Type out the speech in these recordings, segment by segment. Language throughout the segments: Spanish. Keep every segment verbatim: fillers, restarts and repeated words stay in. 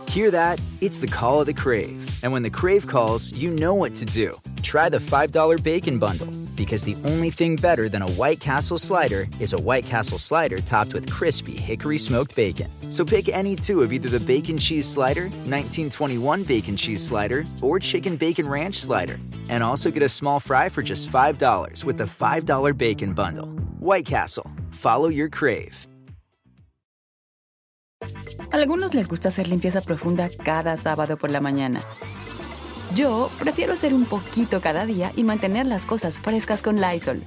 Hear that? It's the call of the Crave. And when the Crave calls, you know what to do. Try the five dollar Bacon Bundle. Because the only thing better than a White Castle slider is a White Castle slider topped with crispy hickory smoked bacon. So pick any two of either the Bacon Cheese Slider, nineteen twenty-one Bacon Cheese Slider, or Chicken Bacon Ranch Slider. And also get a small fry for just five dollars with the five dollar Bacon Bundle. White Castle. Follow your Crave. A algunos les gusta hacer limpieza profunda cada sábado por la mañana. Yo prefiero hacer un poquito cada día y mantener las cosas frescas con Lysol.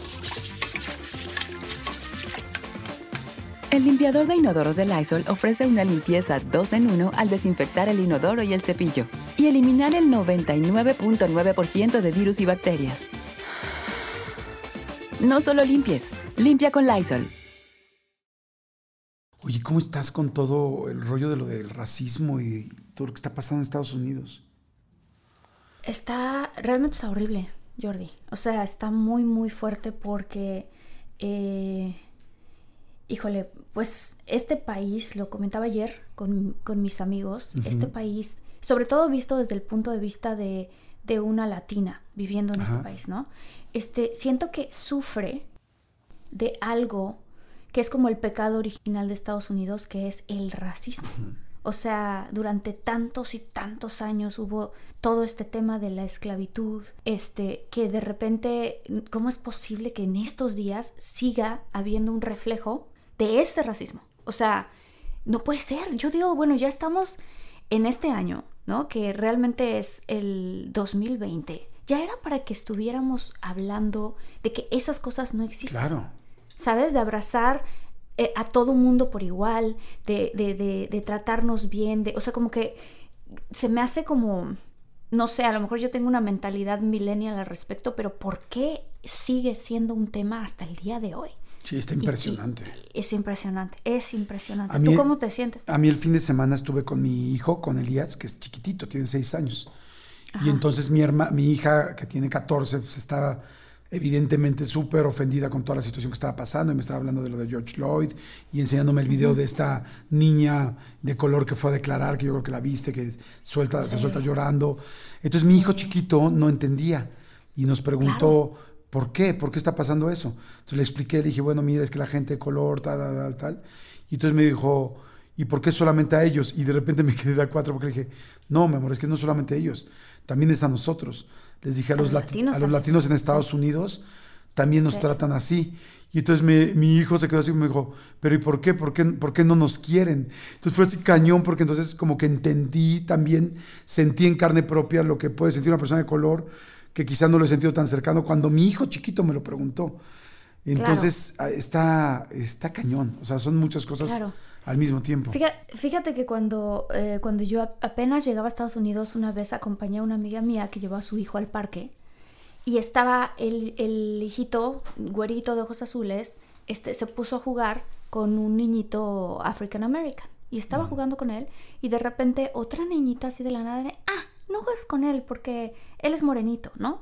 El limpiador de inodoros de Lysol ofrece una limpieza dos en uno al desinfectar el inodoro y el cepillo y eliminar el noventa y nueve punto nueve por ciento de virus y bacterias. No solo limpies, limpia con Lysol. Oye, ¿cómo estás con todo el rollo de lo del racismo y todo lo que está pasando en Estados Unidos? Está, realmente está horrible, Jordi. O sea, está muy, muy fuerte porque, eh, híjole, pues este país, lo comentaba ayer con, con mis amigos, uh-huh. Este país, sobre todo visto desde el punto de vista de, de una latina viviendo en Ajá. este país, ¿no? Este, siento que sufre de algo que es como el pecado original de Estados Unidos, que es el racismo. Uh-huh. O sea, durante tantos y tantos años hubo todo este tema de la esclavitud, este, que de repente, ¿cómo es posible que en estos días siga habiendo un reflejo de este racismo? O sea, no puede ser. Yo digo, bueno, ya estamos en este año, ¿no? Que realmente es el dos mil veinte. Ya era para que estuviéramos hablando de que esas cosas no existen. Claro. ¿Sabes? De abrazar eh, a todo mundo por igual, de, de, de, de tratarnos bien, de, o sea, como que se me hace como, no sé, a lo mejor yo tengo una mentalidad millennial al respecto, pero ¿por qué sigue siendo un tema hasta el día de hoy? Sí, está impresionante. Y, y es impresionante, es impresionante. A mí, ¿Tú cómo te sientes? A mí el fin de semana estuve con mi hijo, con Elías, que es chiquitito, tiene seis años. Ajá. Y entonces mi, herma, mi hija, que tiene catorce, pues estaba evidentemente súper ofendida con toda la situación que estaba pasando y me estaba hablando de lo de George Floyd y enseñándome el video de esta niña de color que fue a declarar, que yo creo que la viste, que suelta, sí. se suelta llorando. Entonces mi hijo chiquito no entendía y nos preguntó, claro. ¿por qué? ¿Por qué está pasando eso? Entonces le expliqué, le dije, bueno, mira, es que la gente de color, tal, tal, tal, tal. Y entonces me dijo, ¿y por qué solamente a ellos? Y de repente me quedé de a cuatro porque le dije, no, mi amor, es que no solamente a ellos, también es a nosotros. Les dije a, a los, lati- latinos, a los latinos en Estados sí. Unidos también nos sí. tratan así. Y entonces me, mi hijo se quedó así y me dijo, ¿pero y por qué? ¿Por qué, por qué no nos quieren? Entonces fue así cañón porque entonces como que entendí también, sentí en carne propia lo que puede sentir una persona de color que quizás no lo he sentido tan cercano cuando mi hijo chiquito me lo preguntó. Entonces claro. está, está cañón. O sea, son muchas cosas claro. al mismo tiempo. Fíjate, fíjate que cuando, eh, cuando yo apenas llegaba a Estados Unidos, una vez acompañé a una amiga mía que llevó a su hijo al parque y estaba el, el hijito, güerito de ojos azules, este, se puso a jugar con un niñito African American y estaba uh-huh. jugando con él y de repente otra niñita así de la nada, de, ah, no juegues con él porque él es morenito, ¿no?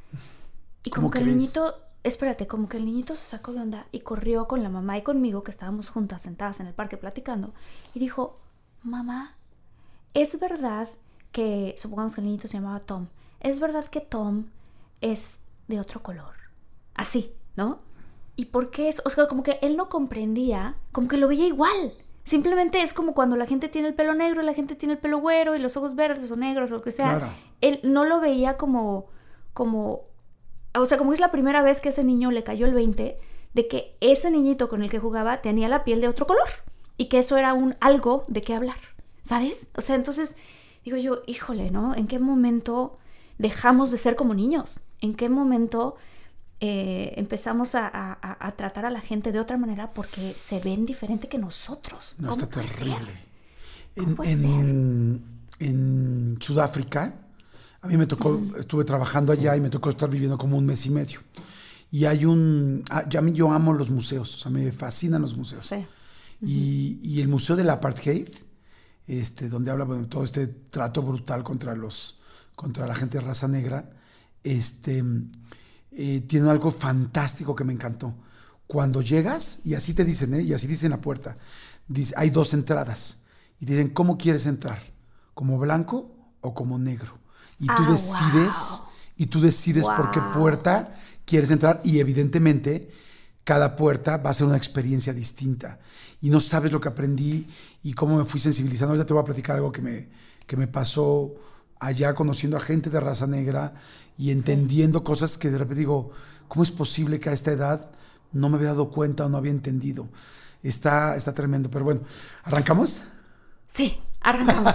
Y como que el niñito... Espérate, como que el niñito se sacó de onda y corrió con la mamá y conmigo, que estábamos juntas sentadas en el parque platicando, y dijo, mamá, ¿es verdad que, supongamos que el niñito se llamaba Tom, ¿es verdad que Tom es de otro color? Así, ¿no? ¿Y por qué es? O sea, como que él no comprendía, como que lo veía igual. Simplemente es como cuando la gente tiene el pelo negro y la gente tiene el pelo güero y los ojos verdes o negros o lo que sea. Claro. Él no lo veía como... como O sea, como es la primera vez que ese niño le cayó el veinte de que ese niñito con el que jugaba tenía la piel de otro color y que eso era un algo de qué hablar, ¿sabes? O sea, entonces digo yo, híjole, ¿no? ¿En qué momento dejamos de ser como niños? ¿En qué momento eh, empezamos a, a, a tratar a la gente de otra manera porque se ven diferente que nosotros? No, ¿Cómo está puede terrible. ser? ¿Cómo En, puede en, ser? en Sudáfrica, a mí me tocó, uh-huh. estuve trabajando allá y me tocó estar viviendo como un mes y medio. Y hay un, ah, ya yo amo los museos, o sea, me fascinan los museos. Sí. Uh-huh. Y, y el Museo del Apartheid, este, donde habla de todo este trato brutal contra los, contra la gente de raza negra, este, eh, tiene algo fantástico que me encantó. Cuando llegas, y así te dicen, ¿eh? Y así dicen la puerta, dice, hay dos entradas. y te dicen, ¿cómo quieres entrar? ¿Como blanco o como negro? Y tú ah, decides, wow. y tú decides wow. por qué puerta quieres entrar, y evidentemente cada puerta va a ser una experiencia distinta. Y no sabes lo que aprendí y cómo me fui sensibilizando. Ahorita te voy a platicar algo que me, que me pasó allá conociendo a gente de raza negra y entendiendo sí. cosas que de repente digo, ¿cómo es posible que a esta edad no me había dado cuenta o no había entendido? Está, está tremendo, pero bueno, ¿arrancamos? Sí, arrancamos.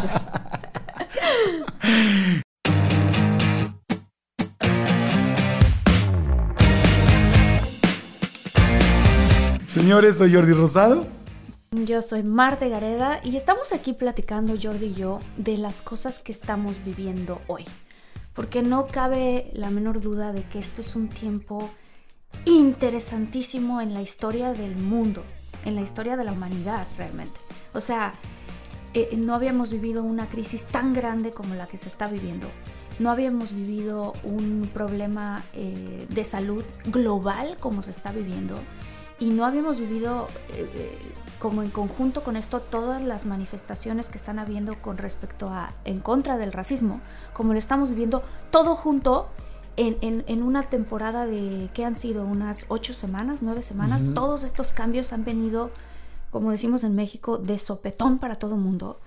Señores, soy Jordi Rosado. Yo soy Marta Gareda y estamos aquí platicando, Jordi y yo, de las cosas que estamos viviendo hoy. Porque no cabe la menor duda de que esto es un tiempo interesantísimo en la historia del mundo, en la historia de la humanidad realmente. O sea, eh, no habíamos vivido una crisis tan grande como la que se está viviendo. No habíamos vivido un problema eh, de salud global como se está viviendo. Y no habíamos vivido eh, eh, como en conjunto con esto todas las manifestaciones que están habiendo con respecto a en contra del racismo, como lo estamos viviendo todo junto en, en, en una temporada de que han sido unas ocho semanas, nueve semanas. Uh-huh. Todos estos cambios han venido, como decimos en México, de sopetón para todo el mundo.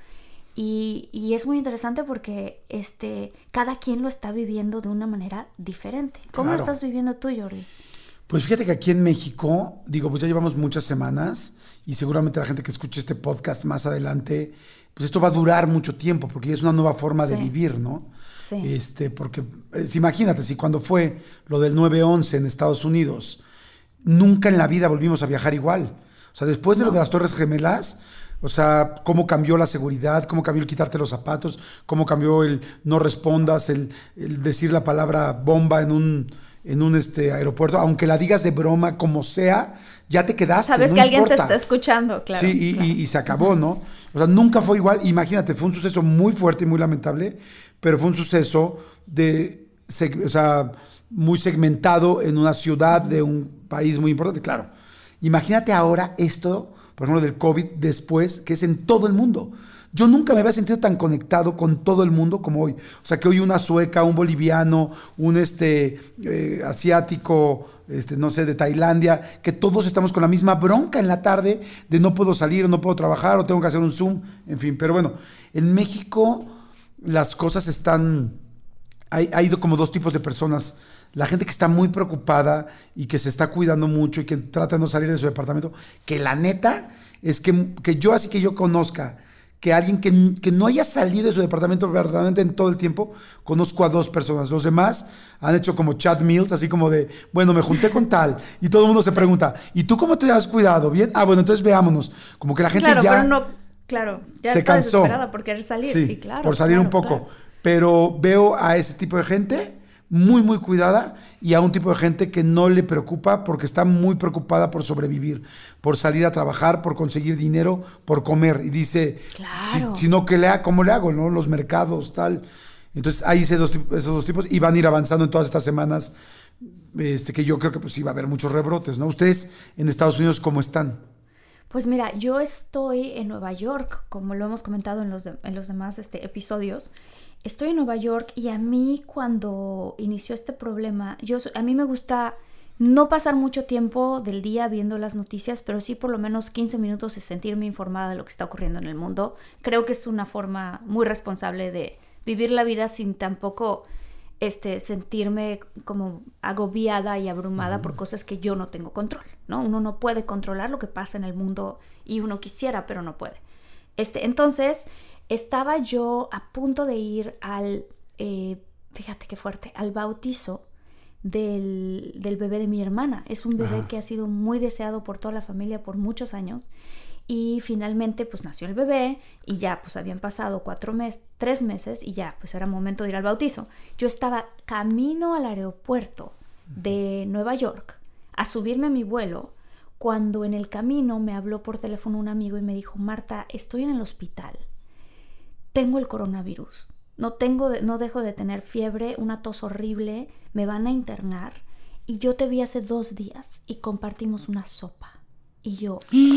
Y, y es muy interesante porque este, cada quien lo está viviendo de una manera diferente. ¿Cómo claro. lo estás viviendo tú, Jordi? Pues fíjate que aquí en México, digo, pues ya llevamos muchas semanas y seguramente la gente que escuche este podcast más adelante, pues esto va a durar mucho tiempo porque ya es una nueva forma sí. de vivir, ¿no? Sí. Este, porque, pues, imagínate, si cuando fue lo del nueve once en Estados Unidos, nunca en la vida volvimos a viajar igual. O sea, después de no. lo de las Torres Gemelas, o sea, cómo cambió la seguridad, cómo cambió el quitarte los zapatos, cómo cambió el no respondas, el, el decir la palabra bomba en un... en un este, aeropuerto, aunque la digas de broma, como sea, ya te quedaste. Sabes no que alguien importa. te está escuchando, claro. Sí, y, claro. y, y se acabó, ¿no? O sea, nunca fue igual. Imagínate, fue un suceso muy fuerte y muy lamentable, pero fue un suceso de, o sea, muy segmentado en una ciudad de un país muy importante, claro. Imagínate ahora esto, por ejemplo, del COVID después, que es en todo el mundo. Yo nunca me había sentido tan conectado con todo el mundo como hoy. O sea, que hoy una sueca, un boliviano, un este, eh, asiático, este, no sé, de Tailandia, que todos estamos con la misma bronca en la tarde de no puedo salir, no puedo trabajar, o tengo que hacer un Zoom, en fin. Pero bueno, en México las cosas están... Hay, ha ido como dos tipos de personas. La gente que está muy preocupada y que se está cuidando mucho y que trata de no salir de su departamento, que la neta es que, que yo, así que yo conozca... que alguien que, que no haya salido de su departamento verdaderamente en todo el tiempo, conozco a dos personas. Los demás han hecho como chat meals, así como de, bueno, me junté con tal, y todo el mundo se pregunta, ¿y tú cómo te has cuidado? ¿Bien? Ah, bueno, entonces veámonos. Como que la gente claro, ya pero no, claro, ya se está cansó. desesperada por querer salir. Sí, sí claro. por salir claro, un poco. Claro. Pero veo a ese tipo de gente muy, muy cuidada y a un tipo de gente que no le preocupa porque está muy preocupada por sobrevivir, por salir a trabajar, por conseguir dinero, por comer. Y dice, claro. si, si no, ¿qué le hago? ¿Cómo le hago? ¿No? Los mercados, tal. Entonces, hay esos dos, esos dos tipos y van a ir avanzando en todas estas semanas, este, que yo creo que pues sí va a haber muchos rebrotes, ¿no? ¿Ustedes en Estados Unidos cómo están? Pues mira, yo estoy en Nueva York, como lo hemos comentado en los, de, en los demás este, episodios. Estoy en Nueva York y a mí cuando inició este problema, yo, a mí me gusta no pasar mucho tiempo del día viendo las noticias, pero sí por lo menos quince minutos de sentirme informada de lo que está ocurriendo en el mundo. Creo que es una forma muy responsable de vivir la vida sin tampoco este, sentirme como agobiada y abrumada uh-huh. por cosas que yo no tengo control, ¿no? Uno no puede controlar lo que pasa en el mundo y uno quisiera, pero no puede. Este, entonces... Estaba yo a punto de ir al, eh, fíjate qué fuerte, al bautizo del, del bebé de mi hermana. Es un bebé Ajá. que ha sido muy deseado por toda la familia por muchos años. Y finalmente pues nació el bebé y ya pues habían pasado cuatro meses, tres meses y ya pues era momento de ir al bautizo. Yo estaba camino al aeropuerto de Nueva York a subirme a mi vuelo cuando en el camino me habló por teléfono un amigo y me dijo, Marta, estoy en el hospital. Tengo el coronavirus, no, tengo, no dejo de tener fiebre, una tos horrible, me van a internar y yo te vi hace dos días y compartimos una sopa. Y yo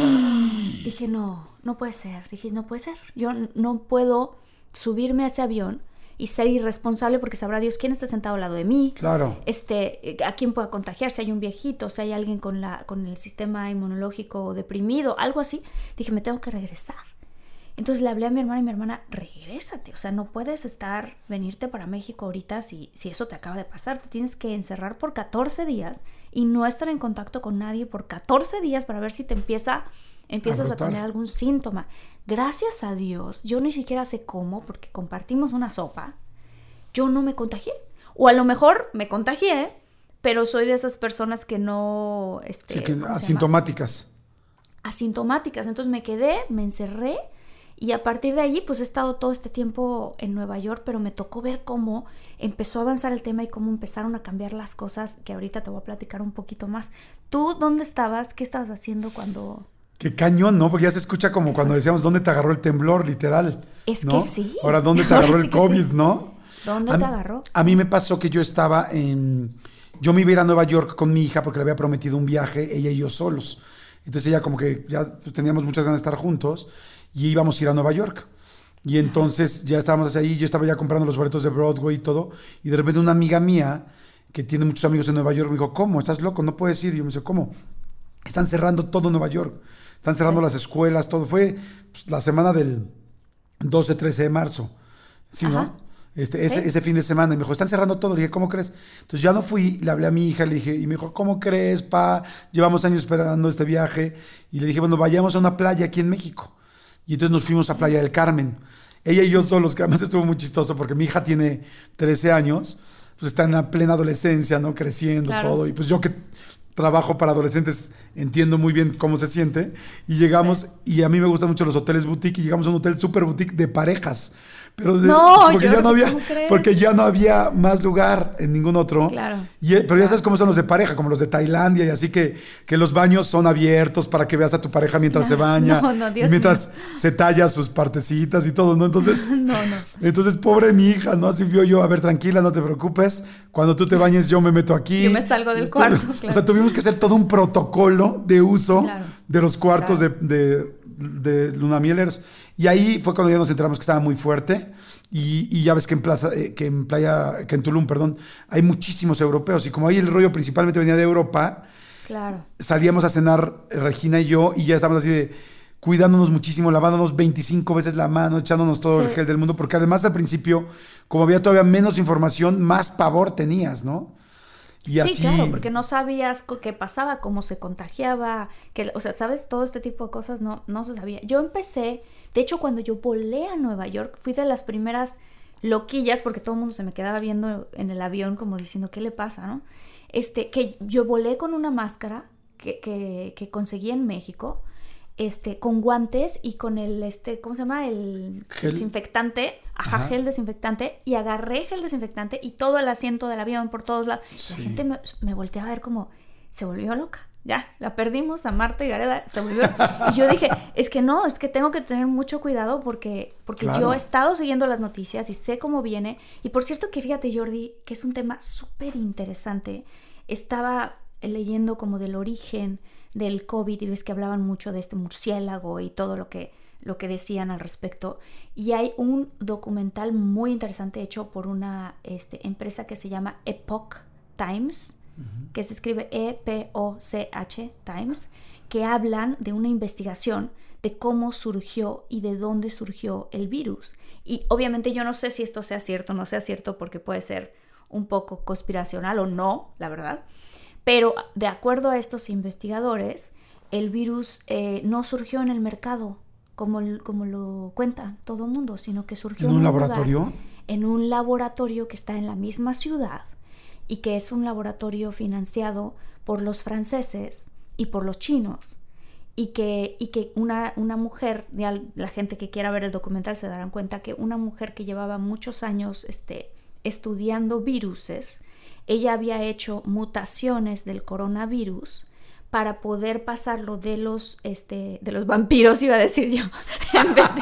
dije, no, no puede ser. Dije, no puede ser. Yo no puedo subirme a ese avión y ser irresponsable porque sabrá Dios quién está sentado al lado de mí. Claro. Este, a quién pueda contagiar, si hay un viejito, si hay alguien con, la, con el sistema inmunológico deprimido, algo así. Dije, me tengo que regresar. Entonces le hablé a mi hermana y mi hermana, regrésate, o sea, no puedes estar, venirte para México ahorita si, si eso te acaba de pasar. Te tienes que encerrar por catorce días y no estar en contacto con nadie por catorce días para ver si te empieza, empiezas a, a tener algún síntoma. Gracias a Dios, yo ni siquiera sé cómo, porque compartimos una sopa, yo no me contagié. O a lo mejor me contagié, pero soy de esas personas que no... Este, sí, que asintomáticas. Asintomáticas. Entonces me quedé, me encerré. Y a partir de allí, pues he estado todo este tiempo en Nueva York, pero me tocó ver cómo empezó a avanzar el tema y cómo empezaron a cambiar las cosas, que ahorita te voy a platicar un poquito más. ¿Tú dónde estabas? ¿Qué estabas haciendo cuando...? Qué cañón, ¿no? Porque ya se escucha como cuando decíamos, ¿dónde te agarró el temblor? Literal. Es ¿no? que sí. Ahora, ¿dónde te agarró el COVID, sí. ¿no? ¿Dónde a te mí, agarró? A mí me pasó que yo estaba en... Yo me iba a ir a Nueva York con mi hija porque le había prometido un viaje, ella y yo solos. Entonces ella como que ya pues, teníamos muchas ganas de estar juntos y íbamos a ir a Nueva York. Y entonces ya estábamos ahí, yo estaba ya comprando los boletos de Broadway y todo, y de repente una amiga mía, que tiene muchos amigos en Nueva York, me dijo, ¿cómo? ¿Estás loco? No puedes ir. Y yo me dice, ¿cómo? Están cerrando todo Nueva York, están cerrando sí. las escuelas, todo. Fue pues, la semana del doce, trece de marzo, ¿sí, Ajá. no? Este, ese, ¿Sí? ese fin de semana, y me dijo, están cerrando todo. Le dije, ¿cómo crees? Entonces ya no fui, le hablé a mi hija, le dije, y me dijo, ¿cómo crees, pa? Llevamos años esperando este viaje. Y le dije, bueno, vayamos a una playa aquí en México. Y entonces nos fuimos a Playa del Carmen. Ella y yo solos, que además estuvo muy chistoso porque mi hija tiene trece años, pues está en la plena adolescencia, ¿no? Creciendo, claro. todo. Y pues yo que trabajo para adolescentes entiendo muy bien cómo se siente. Y llegamos, sí. y a mí me gustan mucho los hoteles boutique, y llegamos a un hotel super boutique de parejas. Pero de, no, porque, ya no había, porque ya no había más lugar en ningún otro. Claro. Y, pero ya sabes cómo son los de pareja, como los de Tailandia, y así que, que los baños son abiertos para que veas a tu pareja mientras no, se baña. No, no, Dios y mientras mío. se talla sus partecitas y todo, ¿no? Entonces, no, no. entonces pobre mi hija, ¿no? Así vio yo, a ver, tranquila, no te preocupes. Cuando tú te bañes, yo me meto aquí. Yo me salgo del cuarto, claro. O sea, tuvimos que hacer todo un protocolo de uso claro. de los cuartos claro. de, de, de lunamieleros. Y ahí fue cuando ya nos enteramos que estaba muy fuerte. Y, y ya ves que en Plaza, eh, que en Playa, que en Tulum, perdón, hay muchísimos europeos. Y como ahí el rollo principalmente venía de Europa, claro. salíamos a cenar Regina y yo, y ya estábamos así de cuidándonos muchísimo, lavándonos veinticinco veces la mano, echándonos todo sí. el gel del mundo, porque además al principio, como había todavía menos información, más pavor tenías, ¿no? Y sí, así... claro, porque no sabías qué pasaba, cómo se contagiaba, que, o sea, ¿sabes? Todo este tipo de cosas no, no se sabía. Yo empecé, de hecho, cuando yo volé a Nueva York, fui de las primeras loquillas, porque todo el mundo se me quedaba viendo en el avión como diciendo, ¿qué le pasa, no? Este, que yo volé con una máscara que, que, que conseguí en México, este, con guantes y con el, este, ¿cómo se llama? El gel. desinfectante, ajá, ajá, gel desinfectante, y agarré gel desinfectante y todo el asiento del avión por todos lados. Sí. La gente me, me volteaba a ver como, se volvió loca, ya, la perdimos a Marta y Gareda, se volvió loca. Y yo dije, es que no, es que tengo que tener mucho cuidado porque, porque claro. yo he estado siguiendo las noticias y sé cómo viene. Y por cierto que fíjate, Jordi, que es un tema súper interesante. Estaba leyendo como del origen del COVID y ves que hablaban mucho de este murciélago y todo lo que, lo que decían al respecto. Y hay un documental muy interesante hecho por una este, empresa que se llama Epoch Times, uh-huh. que se escribe E P O C H Times, que hablan de una investigación de cómo surgió y de dónde surgió el virus. Y obviamente yo no sé si esto sea cierto o no sea cierto, porque puede ser un poco conspiracional o no, la verdad. Pero de acuerdo a estos investigadores, el virus eh, no surgió en el mercado, como, como lo cuenta todo el mundo, sino que surgió en un, en un laboratorio. Lugar, en un laboratorio que está en la misma ciudad y que es un laboratorio financiado por los franceses y por los chinos. Y que, y que una, una mujer, ya la gente que quiera ver el documental se darán cuenta que una mujer que llevaba muchos años este, estudiando viruses, ella había hecho mutaciones del coronavirus para poder pasarlo de los, este, de los vampiros, iba a decir yo, en vez de,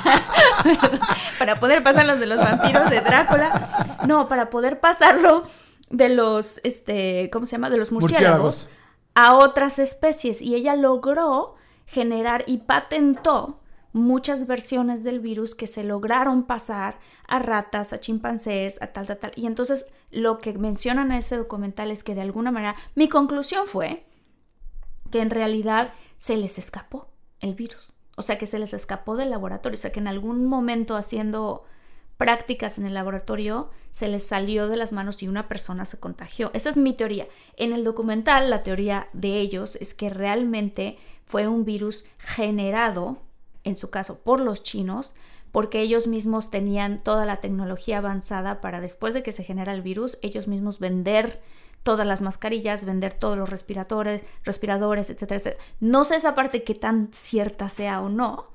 para poder pasarlos de los vampiros de Drácula, no, para poder pasarlo de los, este, ¿cómo se llama? De los murciélagos, murciélagos. a otras especies y ella logró generar y patentó muchas versiones del virus que se lograron pasar a ratas, a chimpancés, a tal, tal, tal. Y entonces lo que mencionan en ese documental es que de alguna manera, mi conclusión fue que en realidad se les escapó el virus. O sea, que se les escapó del laboratorio. O sea, que en algún momento haciendo prácticas en el laboratorio se les salió de las manos y una persona se contagió. Esa es mi teoría. En el documental, la teoría de ellos es que realmente fue un virus generado, en su caso, por los chinos, porque ellos mismos tenían toda la tecnología avanzada para después de que se genera el virus, ellos mismos vender todas las mascarillas, vender todos los respiradores, respiradores, etcétera, etcétera. No sé esa parte qué tan cierta sea o no,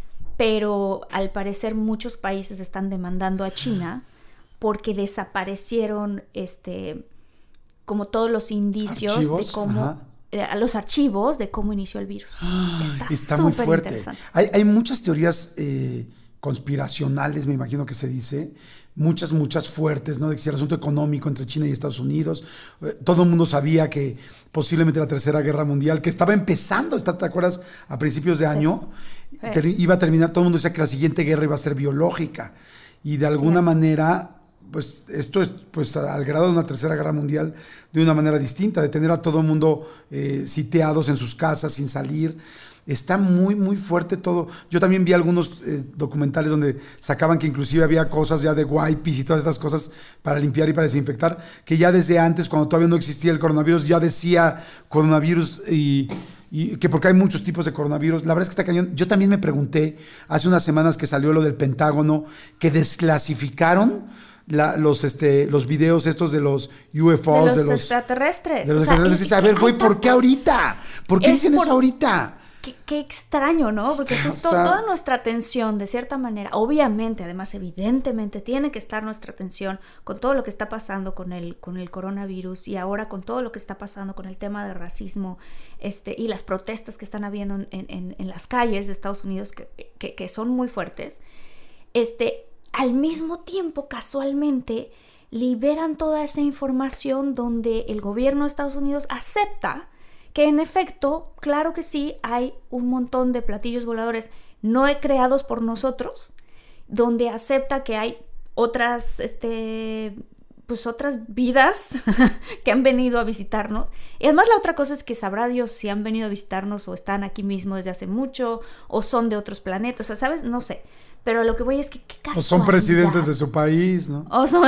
pero al parecer muchos países están demandando a China porque desaparecieron este, como todos los indicios ¿Archivos? de cómo... Eh, a los archivos de cómo inició el virus. Está, está muy fuerte. Hay, hay muchas teorías eh, conspiracionales, me imagino que se dice, muchas, muchas fuertes, ¿no? De que si el asunto económico entre China y Estados Unidos, eh, todo el mundo sabía que posiblemente la Tercera Guerra Mundial, que estaba empezando, ¿te acuerdas? A principios de año, sí. ter, iba a terminar, todo el mundo decía que la siguiente guerra iba a ser biológica, y de alguna sí. manera... pues esto es pues al grado de una tercera guerra mundial de una manera distinta, de tener a todo el mundo eh, sitiados en sus casas sin salir. Está muy, muy fuerte todo. Yo también vi algunos eh, documentales donde sacaban que inclusive había cosas ya de wipes y todas estas cosas para limpiar y para desinfectar, que ya desde antes, cuando todavía no existía el coronavirus, ya decía coronavirus y... y que porque hay muchos tipos de coronavirus. La verdad es que está cañón. Yo también me pregunté, hace unas semanas que salió lo del Pentágono, que desclasificaron La, los este los videos estos de los U F Os, de los, de los extraterrestres. De los o sea, extraterrestres. A ver, güey, ¿por qué ahorita? ¿Por qué dicen por, eso ahorita? Qué, qué extraño, ¿no? Porque justo o sea, toda nuestra atención, de cierta manera, obviamente, además, evidentemente, tiene que estar nuestra atención con todo lo que está pasando con el, con el coronavirus y ahora con todo lo que está pasando con el tema del racismo este, y las protestas que están habiendo en, en, en las calles de Estados Unidos, que, que, que son muy fuertes. Este... Al mismo tiempo, casualmente, liberan toda esa información donde el gobierno de Estados Unidos acepta que, en efecto, claro que sí, hay un montón de platillos voladores no creados por nosotros, donde acepta que hay otras, este, pues otras vidas que han venido a visitarnos. Y además la otra cosa es que sabrá Dios si han venido a visitarnos o están aquí mismo desde hace mucho o son de otros planetas, o sea, ¿sabes? No sé. Pero lo que voy es que qué casualidad. O son presidentes de su país, ¿no? O son...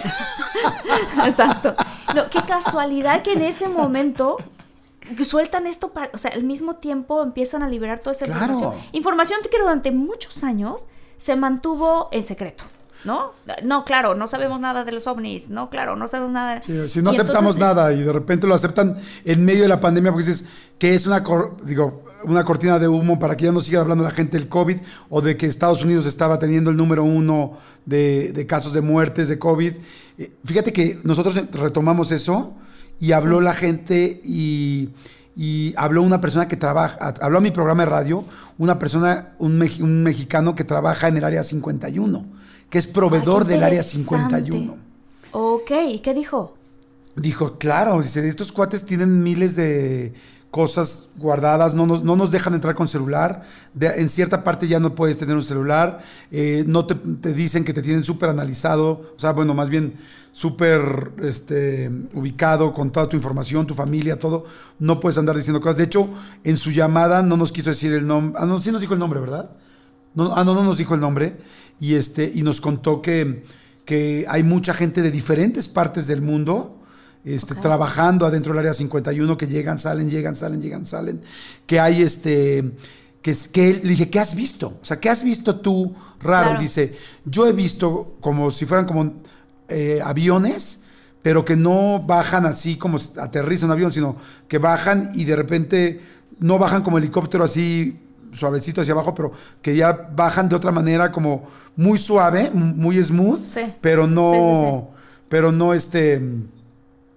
Exacto. No, qué casualidad que en ese momento sueltan esto, para... o sea, al mismo tiempo empiezan a liberar toda esa claro. información. Información que durante muchos años se mantuvo en secreto, ¿no? No, claro, no sabemos nada de los ovnis, no, claro, no sabemos nada. Sí, si no y aceptamos nada es... y de repente lo aceptan en medio de la pandemia porque dices que es una, cor... digo, una cortina de humo para que ya no siga hablando la gente del COVID o de que Estados Unidos estaba teniendo el número uno de, de casos de muertes de COVID. Eh, fíjate que nosotros retomamos eso y habló sí. la gente y... y habló una persona que trabaja, habló a mi programa de radio, una persona, un, me, un mexicano que trabaja en el área cincuenta y uno, que es proveedor Ay, del área cincuenta y uno. Ok, ¿y qué dijo? Dijo, claro, dice, estos cuates tienen miles de cosas guardadas, no nos, no nos dejan entrar con celular, de, en cierta parte ya no puedes tener un celular, eh, no te, te dicen que te tienen súper analizado, o sea, bueno, más bien súper este, ubicado con toda tu información, tu familia, todo, no puedes andar diciendo cosas. De hecho, en su llamada no nos quiso decir el nombre, ah, no, sí nos dijo el nombre, ¿verdad? No, ah, no, no nos dijo el nombre, y, este, y nos contó que, que hay mucha gente de diferentes partes del mundo, Este, okay. trabajando adentro del área cincuenta y uno, que llegan, salen, llegan, salen, llegan, salen, que hay este, que, que le dije, ¿qué has visto? O sea, ¿qué has visto tú raro? Claro. Dice, yo he visto como si fueran como eh, aviones, pero que no bajan así como aterriza un avión, sino que bajan y de repente no bajan como helicóptero así suavecito hacia abajo, pero que ya bajan de otra manera como muy suave, muy smooth, sí. pero no, sí, sí, sí. pero no este...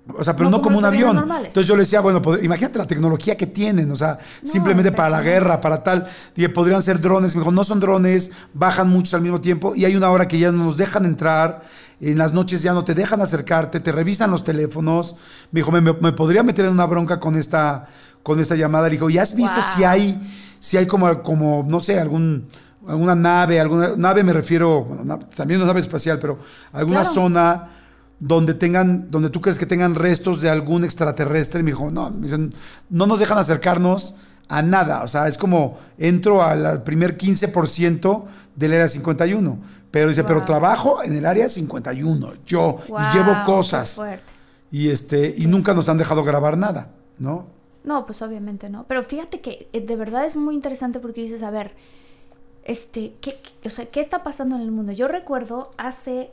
O sea, pero no, no como, como un avión. Normales. Entonces yo le decía, bueno, pod- imagínate la tecnología que tienen, o sea, no, simplemente para la guerra, para tal. Y podrían ser drones. Me dijo, no son drones, bajan muchos al mismo tiempo y hay una hora que ya no nos dejan entrar. En las noches ya no te dejan acercarte, te revisan los teléfonos. Me dijo, me, me, me podría meter en una bronca con esta, con esta llamada. Le dijo, ¿y has visto wow. si hay, si hay como, como, no sé, algún, alguna nave, alguna nave me refiero, bueno, también una nave espacial, pero alguna claro. zona donde tengan, donde tú crees que tengan restos de algún extraterrestre? Y me dijo, no, me dicen, no nos dejan acercarnos a nada. O sea, es como entro al, al primer quince por ciento del área cincuenta y uno. Pero dice, wow. pero trabajo en el área cincuenta y uno, yo, wow, y llevo cosas. Y este, y nunca nos han dejado grabar nada, ¿no? No, pues obviamente no. Pero fíjate que de verdad es muy interesante porque dices, a ver, este, ¿qué, qué, o sea, ¿qué está pasando en el mundo? Yo recuerdo hace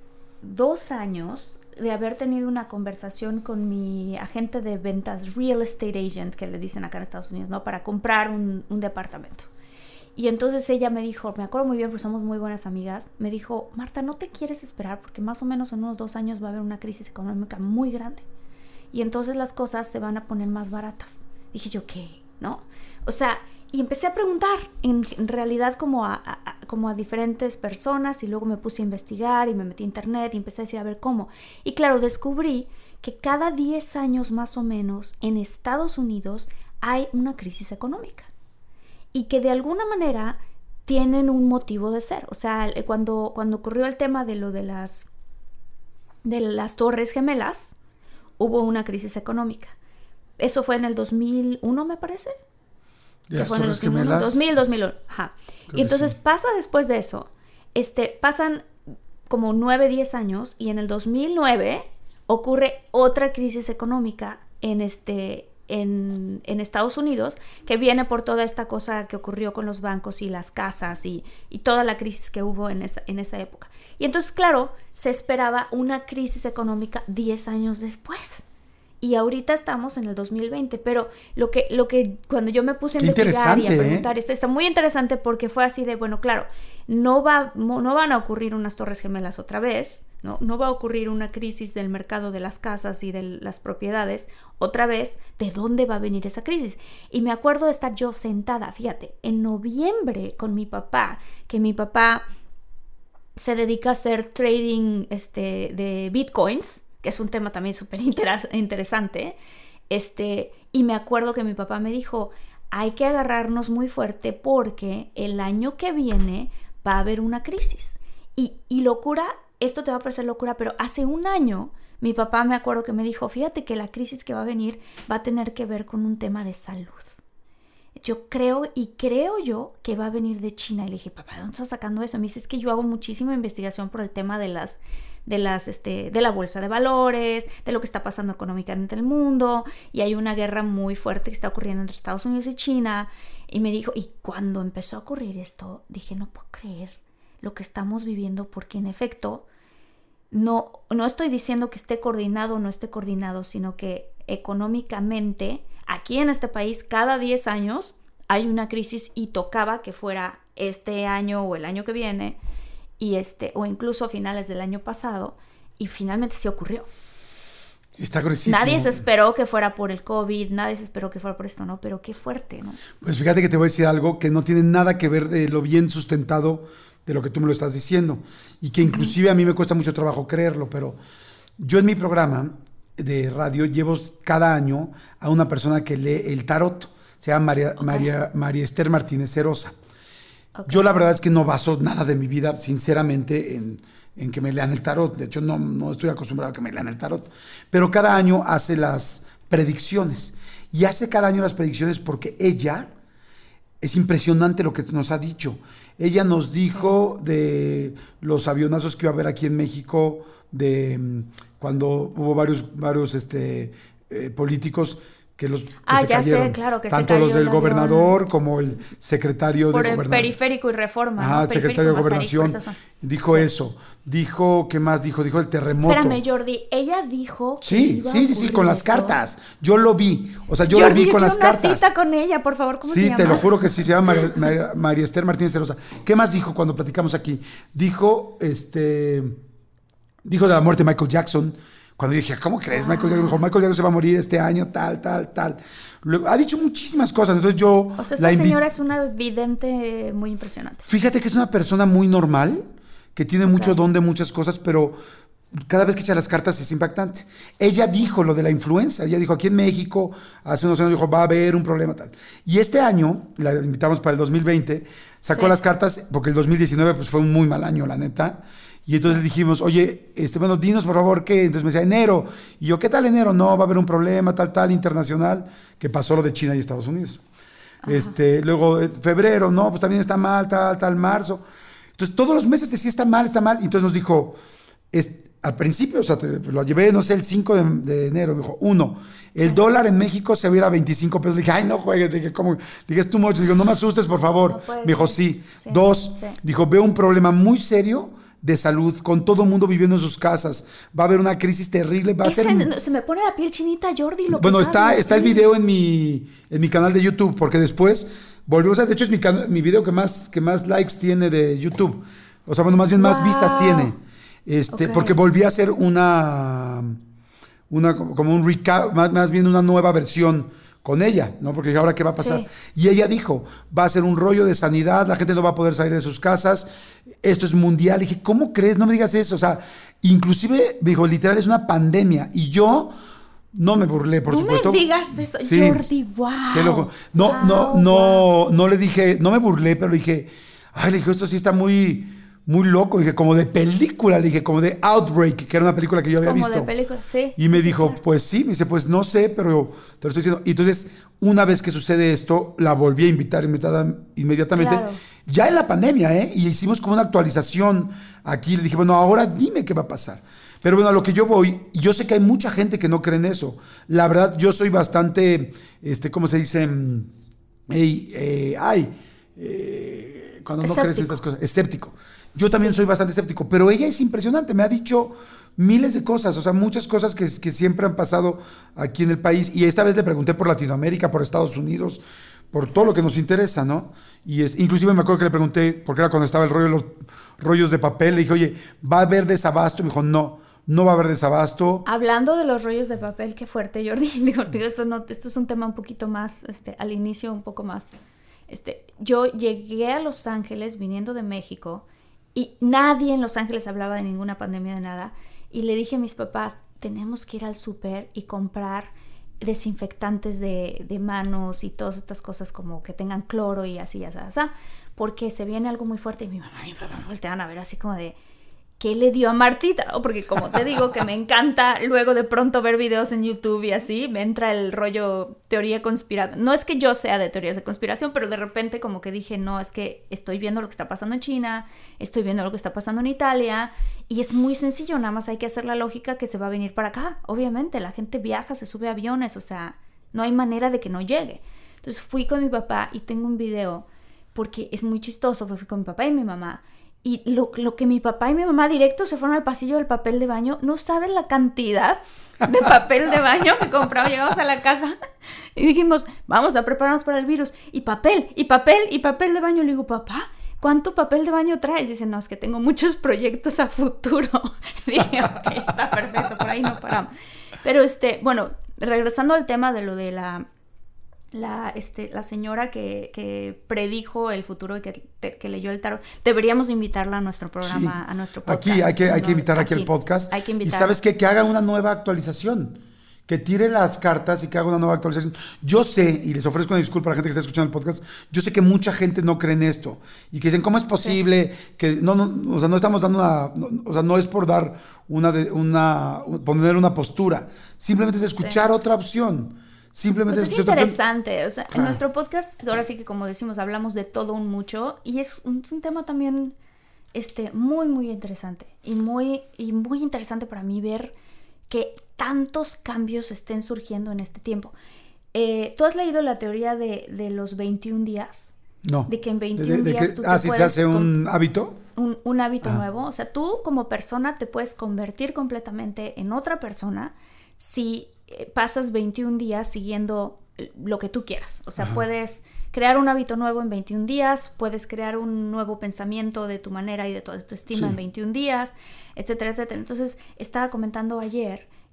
dos años de haber tenido una conversación con mi agente de ventas, real estate agent, que le dicen acá en Estados Unidos, ¿no? Para comprar un, un departamento. Y entonces ella me dijo, me acuerdo muy bien porque somos muy buenas amigas, me dijo, Marta, ¿no te quieres esperar? Porque más o menos en unos dos años va a haber una crisis económica muy grande. Y entonces las cosas se van a poner más baratas. Dije yo, ¿qué? ¿No? O sea, y empecé a preguntar en, en realidad como a, a, como a diferentes personas y luego me puse a investigar y me metí a internet y empecé a decir, a ver, ¿cómo? Y claro, descubrí que cada diez años más o menos en Estados Unidos hay una crisis económica. Y que de alguna manera tienen un motivo de ser. O sea, cuando, cuando ocurrió el tema de lo de las, de las Torres Gemelas, hubo una crisis económica. Eso fue en el dos mil uno, me parece. ¿De las Torres Gemelas? dos mil, dos mil uno, ajá. Creo y entonces sí. pasa después de eso, este, pasan como nueve, diez años, y en el dos mil nueve ocurre otra crisis económica en este... En, en Estados Unidos, que viene por toda esta cosa que ocurrió con los bancos y las casas y, y toda la crisis que hubo en esa, en esa época. Y entonces, claro, se esperaba una crisis económica diez años después. Y ahorita estamos en el dos mil veinte, pero lo que, lo que cuando yo me puse a Qué investigar y a preguntar, ¿eh? está, está muy interesante porque fue así de, bueno, claro, no, va, no van a ocurrir unas Torres Gemelas otra vez, ¿no? No va a ocurrir una crisis del mercado de las casas y de las propiedades otra vez. ¿De dónde va a venir esa crisis? Y me acuerdo de estar yo sentada, fíjate, en noviembre con mi papá, que mi papá se dedica a hacer trading este, de bitcoins, que es un tema también súper interes- interesante, este, y me acuerdo que mi papá me dijo, hay que agarrarnos muy fuerte porque el año que viene va a haber una crisis. Y, y locura, esto te va a parecer locura, pero hace un año mi papá me acuerdo que me dijo, fíjate que la crisis que va a venir va a tener que ver con un tema de salud. Yo creo y creo yo que va a venir de China. Y le dije, papá, ¿de dónde estás sacando eso? Me dice, es que yo hago muchísima investigación por el tema de las, de las, este, de la bolsa de valores, de lo que está pasando económicamente en el mundo, y hay una guerra muy fuerte que está ocurriendo entre Estados Unidos y China. Y me dijo, y cuando empezó a ocurrir esto, dije, no puedo creer lo que estamos viviendo, porque en efecto, no, no estoy diciendo que esté coordinado o no esté coordinado, sino que económicamente, aquí en este país, cada diez años hay una crisis y tocaba que fuera este año o el año que viene, y este, o incluso a finales del año pasado, y finalmente sí ocurrió. Está gruesísimo. Nadie se esperó que fuera por el COVID, nadie se esperó que fuera por esto, ¿no? Pero qué fuerte, ¿no? Pues fíjate que te voy a decir algo que no tiene nada que ver de lo bien sustentado de lo que tú me lo estás diciendo, y que inclusive a mí me cuesta mucho trabajo creerlo, pero yo en mi programa de radio llevo cada año a una persona que lee el tarot, se llama María, okay. María, María Esther Martínez Cerosa. Okay. Yo la verdad es que no baso nada de mi vida, sinceramente, en, en que me lean el tarot. De hecho, no, no estoy acostumbrado a que me lean el tarot. Pero cada año hace las predicciones. Y hace cada año las predicciones porque ella, es impresionante lo que nos ha dicho. Ella nos dijo de los avionazos que iba a haber aquí en México, de cuando hubo varios, varios este, eh, políticos que los que ah, se ya cayeron, sé, claro, que tanto se cayó los del el gobernador avión. Como el secretario por de el gobernación. Periférico y Reforma. Ah, ¿no? el secretario de Gobernación dijo sí. eso. Dijo, ¿qué más dijo? Dijo el terremoto. Espérame, Jordi, ella dijo que Sí, iba sí, sí, sí, con las eso. cartas. Yo lo vi. O sea, yo Jordi, lo vi yo con quiero las una cartas. cita con ella, por favor, ¿cómo sí, se llama? Sí, te lo juro que sí, se llama María, María, María Esther Martínez Cerosa. ¿Qué más dijo cuando platicamos aquí? Dijo, este, dijo de la muerte de Michael Jackson. Cuando yo dije, ¿cómo crees? Michael Jackson, dijo, Michael Jackson se va a morir este año, tal, tal, tal. Luego, ha dicho muchísimas cosas, entonces yo... O sea, esta invi- señora es una vidente muy impresionante. Fíjate que es una persona muy normal, que tiene okay. mucho don de muchas cosas, pero cada vez que echa las cartas es impactante. Ella dijo lo de la influenza, ella dijo, aquí en México, hace unos años dijo, va a haber un problema tal. Y este año, la invitamos para el dos mil veinte, sacó sí. las cartas, porque el dos mil diecinueve pues, fue un muy mal año, la neta. Y entonces le dijimos, oye, este, bueno, dinos por favor qué. Entonces me decía, enero. Y yo, ¿qué tal enero? No, va a haber un problema, tal, tal, internacional, que pasó lo de China y Estados Unidos. Este, luego, febrero, no, pues también está mal, tal, tal, marzo. Entonces, todos los meses decía, está mal, está mal. Y entonces nos dijo, es, al principio, o sea, te, lo llevé, no sé, el cinco de, de enero. Me dijo, uno, el dólar en México se va a ir a veinticinco pesos. Le dije, ay, no juegues. Le dije, ¿cómo? Le dije, es too much. Le digo, no me asustes, por favor. No me dijo, sí. sí. Dos, sí. dijo, veo un problema muy serio de salud, con todo el mundo viviendo en sus casas. Va a haber una crisis terrible. Va a Ese, ser... Se me pone la piel chinita, Jordi. Lo bueno, que está, hablas, está sí. el video en mi, en mi canal de YouTube, porque después volvió, o sea, de hecho es mi, can- mi video que más, que más likes tiene de YouTube. O sea, bueno, más bien wow. más vistas tiene. Este, okay. Porque volví a hacer una, una como un recap, más, más bien una nueva versión con ella, ¿no? Porque dije, ¿ahora qué va a pasar? Sí. Y ella dijo, va a ser un rollo de sanidad, la gente no va a poder salir de sus casas, esto es mundial. Y dije, ¿cómo crees? No me digas eso. O sea, inclusive, dijo, literal, es una pandemia. Y yo no me burlé, por no supuesto. No me digas eso, sí. Jordi, wow. Te lo, no, wow, no, no, wow. no le dije, no me burlé, pero le dije, ay, le dije, esto sí está muy... muy loco, dije, como de película, le dije, como de Outbreak, que era una película que yo había como visto. Como de película, sí. Y me sí, dijo, sí, claro. pues sí, me dice, pues no sé, pero te lo estoy diciendo. Y entonces, una vez que sucede esto, la volví a invitar invitada, inmediatamente, claro. ya en la pandemia, ¿eh? Y hicimos como una actualización aquí, le dije, bueno, ahora dime qué va a pasar. Pero bueno, a lo que yo voy, y yo sé que hay mucha gente que no cree en eso. La verdad, yo soy bastante, este, ¿cómo se dice? Hey, eh, ay, eh, cuando no escéptico. crees en estas cosas, escéptico. Yo también soy bastante escéptico, pero ella es impresionante, me ha dicho miles de cosas, o sea, muchas cosas que, que siempre han pasado aquí en el país, y esta vez le pregunté por Latinoamérica, por Estados Unidos, por todo lo que nos interesa, ¿no? Y es, inclusive me acuerdo que le pregunté, porque era cuando estaba el rollo de los rollos de papel, le dije, oye, ¿va a haber desabasto? Y me dijo, no, no va a haber desabasto. Hablando de los rollos de papel, qué fuerte, Jordi, digo, digo esto, no, esto es un tema un poquito más, este, al inicio un poco más, este, yo llegué a Los Ángeles viniendo de México, y nadie en Los Ángeles hablaba de ninguna pandemia, de nada. Y le dije a mis papás, tenemos que ir al súper y comprar desinfectantes de, de manos y todas estas cosas como que tengan cloro y así, así, así, porque se viene algo muy fuerte. Y mi mamá y mi papá me volteaban a ver así como de, ¿qué le dio a Martita? ¿No? Porque como te digo que me encanta luego de pronto ver videos en YouTube y así, me entra el rollo teoría conspiración. No es que yo sea de teorías de conspiración, pero de repente como que dije, no, es que estoy viendo lo que está pasando en China, estoy viendo lo que está pasando en Italia, y es muy sencillo, nada más hay que hacer la lógica que se va a venir para acá. Obviamente, la gente viaja, se sube a aviones, o sea, no hay manera de que no llegue. Entonces fui con mi papá y tengo un video, porque es muy chistoso, porque fui con mi papá y mi mamá, y lo, lo que mi papá y mi mamá directo se fueron al pasillo del papel de baño, no saben la cantidad de papel de baño que compramos. Llegamos a la casa y dijimos, vamos a prepararnos para el virus, y papel, y papel, y papel de baño. Le digo, papá, ¿cuánto papel de baño traes? Y dice, no, es que tengo muchos proyectos a futuro. Dije, ok, está perfecto, por ahí no paramos. Pero este, bueno, regresando al tema de lo de la... La, este, la señora que, que predijo el futuro y que, te, que leyó el tarot, deberíamos invitarla a nuestro programa, sí. a nuestro podcast. Aquí hay que, hay que invitar aquí, aquí el podcast. Hay que invitar. Y ¿sabes qué? Que haga una nueva actualización. Que tire las cartas y que haga una nueva actualización. Yo sé, y les ofrezco una disculpa a la gente que está escuchando el podcast, yo sé que mucha gente no cree en esto. Y que dicen, ¿cómo es posible? Sí. Que no, no, o sea, no estamos dando una, no, o sea, no es por dar una, una, poner una postura. Simplemente es escuchar sí. otra opción. Simplemente pues es interesante, o sea, claro. En nuestro podcast, ahora sí que como decimos, hablamos de todo un mucho, y es un, es un tema también este, muy, muy interesante, y muy, y muy interesante para mí ver que tantos cambios estén surgiendo en este tiempo. Eh, ¿Tú has leído la teoría de, de los veintiún días? No. De que en veintiún de, de, días que, tú ah, te si puedes... se hace un hábito. Un, un hábito ah. nuevo, o sea, tú como persona te puedes convertir completamente en otra persona si... pasas veintiún días siguiendo lo que tú quieras. O sea, Ajá. puedes crear un hábito nuevo en veintiún días, puedes crear un nuevo pensamiento de tu manera y de tu autoestima sí. en veintiún días, etcétera, etcétera. Entonces, estaba comentando ayer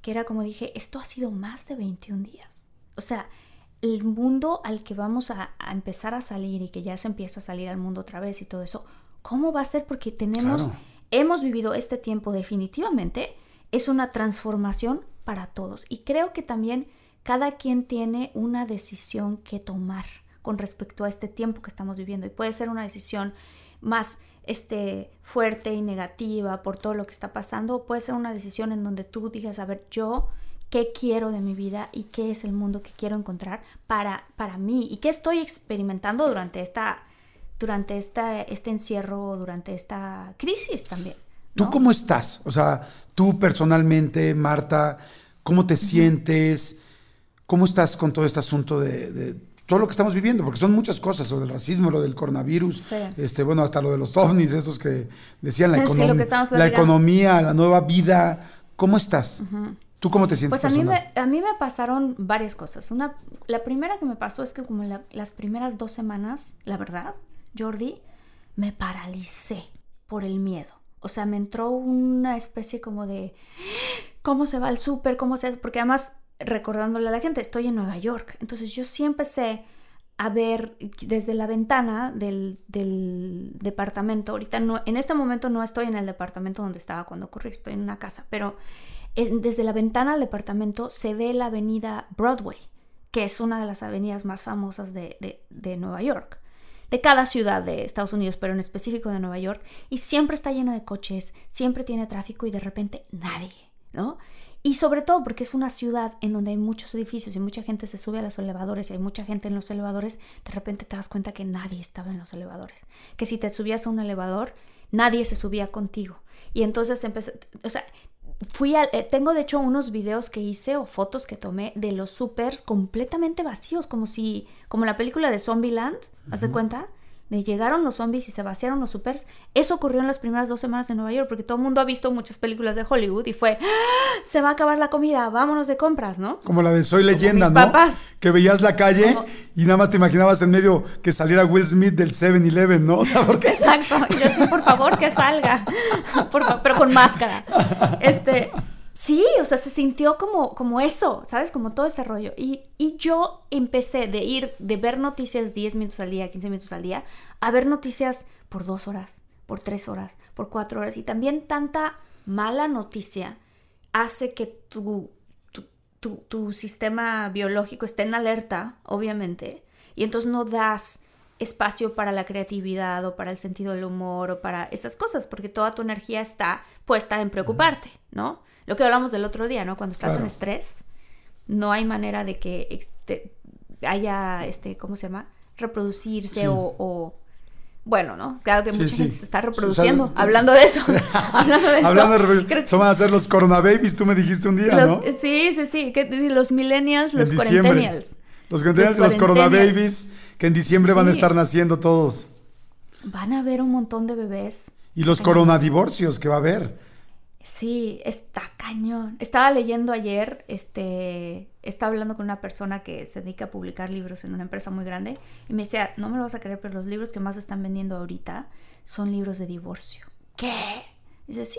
que era como dije, esto ha sido más de veintiún días. O sea, el mundo al que vamos a, a empezar a salir y que ya se empieza a salir al mundo otra vez y todo eso, ¿cómo va a ser? Porque tenemos, claro. hemos vivido este tiempo definitivamente, es una transformación para todos. Y creo que también cada quien tiene una decisión que tomar con respecto a este tiempo que estamos viviendo. Y puede ser una decisión más este, fuerte y negativa por todo lo que está pasando, o puede ser una decisión en donde tú digas, a ver, yo qué quiero de mi vida y qué es el mundo que quiero encontrar para, para mí y qué estoy experimentando durante esta, durante esta, este encierro, durante esta crisis también, ¿no? ¿Tú cómo estás? O sea, tú personalmente, Marta, ¿cómo te uh-huh. sientes? ¿Cómo estás con todo este asunto de, de todo lo que estamos viviendo? Porque son muchas cosas, lo del racismo, lo del coronavirus, sí. este, bueno, hasta lo de los ovnis, estos que decían la, econom- sí, lo que la economía, la nueva vida. ¿Cómo estás? Uh-huh. ¿Tú cómo te sientes? Pues a mí, me, a mí me pasaron varias cosas. Una, la primera que me pasó es que como la, las primeras dos semanas, la verdad, Jordi, me paralicé por el miedo. O sea, me entró una especie como de ¿cómo se va al súper? ¿Cómo se...? Porque además, recordándole a la gente, estoy en Nueva York. Entonces yo sí empecé a ver desde la ventana del, del departamento. Ahorita no, en este momento no estoy en el departamento donde estaba cuando ocurrió, estoy en una casa, pero en, desde la ventana del departamento se ve la avenida Broadway, que es una de las avenidas más famosas de, de, de Nueva York, de cada ciudad de Estados Unidos, pero en específico de Nueva York, y siempre está llena de coches, siempre tiene tráfico y de repente nadie, ¿no? Y sobre todo porque es una ciudad en donde hay muchos edificios y mucha gente se sube a los elevadores y hay mucha gente en los elevadores, de repente te das cuenta que nadie estaba en los elevadores. Que si te subías a un elevador, nadie se subía contigo. Y entonces empecé, o sea, fui a, eh, tengo de hecho unos videos que hice o fotos que tomé de los supers completamente vacíos, como si, como la película de Zombieland, ¿haz de cuenta? Me llegaron los zombies y se vaciaron los supers. Eso ocurrió en las primeras dos semanas en Nueva York, porque todo el mundo ha visto muchas películas de Hollywood y fue, ¡ah! Se va a acabar la comida, vámonos de compras, ¿no? Como la de Soy Leyenda, ¿no? Papás. Que veías la calle como... y nada más te imaginabas en medio que saliera Will Smith del seven eleven, ¿no? O sea, porque... Exacto. Y yo sí, por favor, que salga. Por fa- pero con máscara. Este... Sí, o sea, se sintió como, como eso, ¿sabes? Como todo ese rollo. Y, y yo empecé de ir, de ver noticias diez minutos al día, quince minutos al día, a ver noticias por dos horas, por tres horas, por cuatro horas. Y también tanta mala noticia hace que tu, tu, tu, tu sistema biológico esté en alerta, obviamente. Y entonces no das espacio para la creatividad o para el sentido del humor o para esas cosas, porque toda tu energía está puesta en preocuparte, ¿no? Lo que hablamos del otro día, ¿no? Cuando estás claro. en estrés, no hay manera de que este, haya, este, ¿cómo se llama? Reproducirse sí. o, o... Bueno, ¿no? Claro que sí, mucha sí. gente se está reproduciendo, o sea, hablando de eso. Sí. hablando de eso. Hablando de reproducción. Son van a ser los coronababies, tú me dijiste un día, los, ¿no? Sí, sí, sí. Que, los millennials, los cuarentennials. Los cuarentennials y los coronababies, que en diciembre sí. van a estar naciendo todos. Van a haber un montón de bebés. Y los coronadivorcios que va a haber. Sí, está cañón. Estaba leyendo ayer, este, estaba hablando con una persona que se dedica a publicar libros en una empresa muy grande y me decía, no me lo vas a creer, pero los libros que más están vendiendo ahorita son libros de divorcio. ¿Qué? Y dice, sí.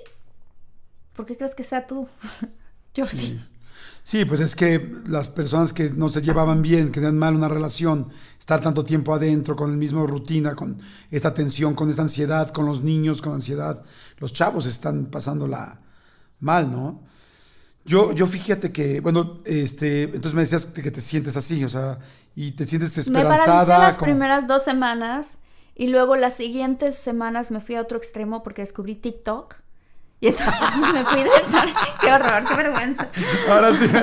¿Por qué crees que sea tú? Yo sí. Sí, pues es que las personas que no se llevaban bien, que tenían mal una relación, estar tanto tiempo adentro con la misma rutina, con esta tensión, con esta ansiedad, con los niños con ansiedad, los chavos están pasándola mal, ¿no? Yo, yo fíjate que, bueno, este, entonces me decías que te sientes así, o sea, y te sientes esperanzada. Me paralicé las como... primeras dos semanas y luego las siguientes semanas me fui a otro extremo porque descubrí TikTok. Y entonces me fui de estar... ¡Qué horror, qué vergüenza! Ahora sí.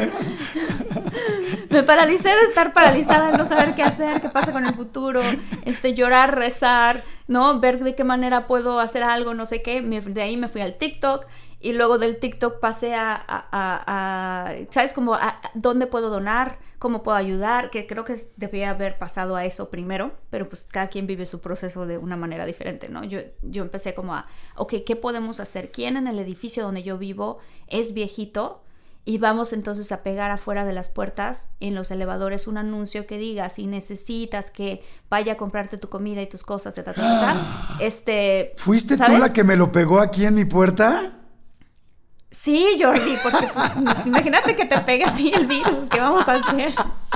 Me paralicé de estar paralizada, no saber qué hacer, qué pasa con el futuro, este, llorar, rezar, ¿no? Ver de qué manera puedo hacer algo, no sé qué. De ahí me fui al TikTok y luego del TikTok pasé a... a, a, a ¿sabes? Como a, a dónde puedo donar, cómo puedo ayudar, que creo que debía haber pasado a eso primero, pero pues cada quien vive su proceso de una manera diferente, ¿no? Yo, yo empecé como a, ok, ¿qué podemos hacer? ¿Quién en el edificio donde yo vivo es viejito? Y vamos entonces a pegar afuera de las puertas en los elevadores un anuncio que diga, si necesitas que vaya a comprarte tu comida y tus cosas, ta, ta, ta, ta, este... ¿Fuiste ¿sabes? tú la que me lo pegó aquí en mi puerta? Sí, Jordi, porque pues, imagínate que te pegue a ti el virus, ¿qué vamos a hacer?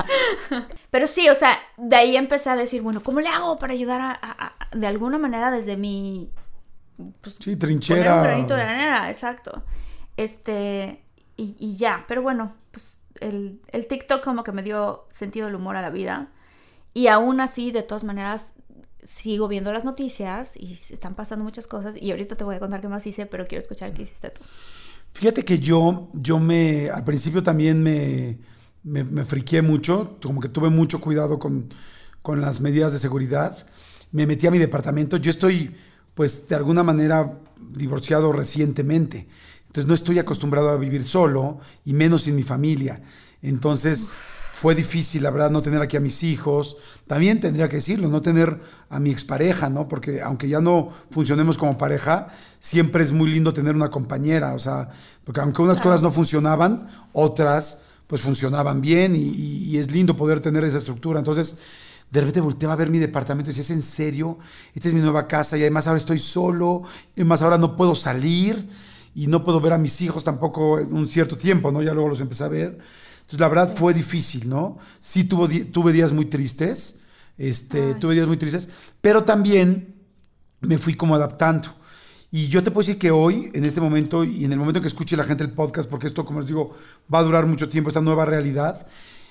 Pero sí, o sea, de ahí empecé a decir, bueno, ¿cómo le hago para ayudar a, a, a de alguna manera desde mi... Pues, sí, trinchera. Poner un granito de arena, exacto. Este, y, y ya, pero bueno, pues el, el TikTok como que me dio sentido del humor a la vida. Y aún así, de todas maneras, sigo viendo las noticias y están pasando muchas cosas. Y ahorita te voy a contar qué más hice, pero quiero escuchar qué hiciste tú. Fíjate que yo, yo me, al principio también me, me, me friqué mucho, como que tuve mucho cuidado con, con las medidas de seguridad. Me metí a mi departamento. Yo estoy, pues, de alguna manera divorciado recientemente. Entonces no estoy acostumbrado a vivir solo y menos sin mi familia. Entonces Uf. fue difícil, la verdad, no tener aquí a mis hijos. También tendría que decirlo, no tener a mi expareja, ¿no? Porque aunque ya no funcionemos como pareja, siempre es muy lindo tener una compañera. O sea, porque aunque unas cosas no funcionaban, otras pues funcionaban bien y, y, y es lindo poder tener esa estructura. Entonces, de repente volteaba a ver mi departamento y decía, ¿es en serio? Esta es mi nueva casa y además ahora estoy solo, y además ahora no puedo salir y no puedo ver a mis hijos tampoco en un cierto tiempo, ¿no? Ya luego los empecé a ver. Entonces, la verdad fue difícil, ¿no? Sí tuvo, tuve días muy tristes, este, tuve días muy tristes, pero también me fui como adaptando. Y yo te puedo decir que hoy, en este momento, y en el momento que escuche la gente el podcast, porque esto, como les digo, va a durar mucho tiempo, esta nueva realidad,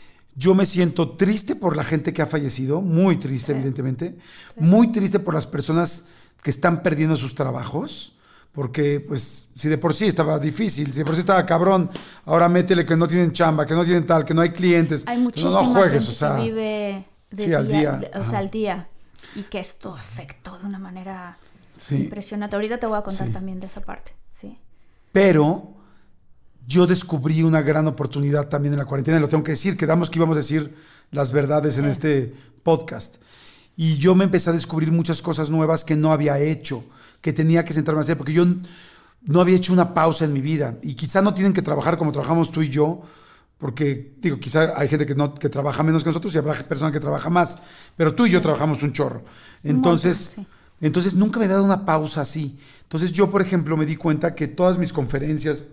yo me siento triste por la gente que ha fallecido, muy triste, sí. evidentemente, sí. muy triste por las personas que están perdiendo sus trabajos, porque pues si de por sí estaba difícil, si de por sí estaba cabrón, ahora métele que no tienen chamba, que no tienen tal, que no hay clientes. Hay muchísima no, no juegues, gente o sea, que vive de sí, día, al día. De, o sea, al día. Y que esto afectó de una manera sí. impresionante. Ahorita te voy a contar sí. también de esa parte. Sí. Pero yo descubrí una gran oportunidad también en la cuarentena, y lo tengo que decir, quedamos que íbamos a decir las verdades sí. en este podcast. Y yo me empecé a descubrir muchas cosas nuevas que no había hecho, que tenía que sentarme a hacer, porque yo no había hecho una pausa en mi vida. Y quizá no tienen que trabajar como trabajamos tú y yo, porque, digo, quizá hay gente que, no, que trabaja menos que nosotros y habrá personas que trabaja más, pero tú y yo trabajamos un chorro. Entonces, sí. entonces nunca me había dado una pausa así. Entonces yo, por ejemplo, me di cuenta que todas mis conferencias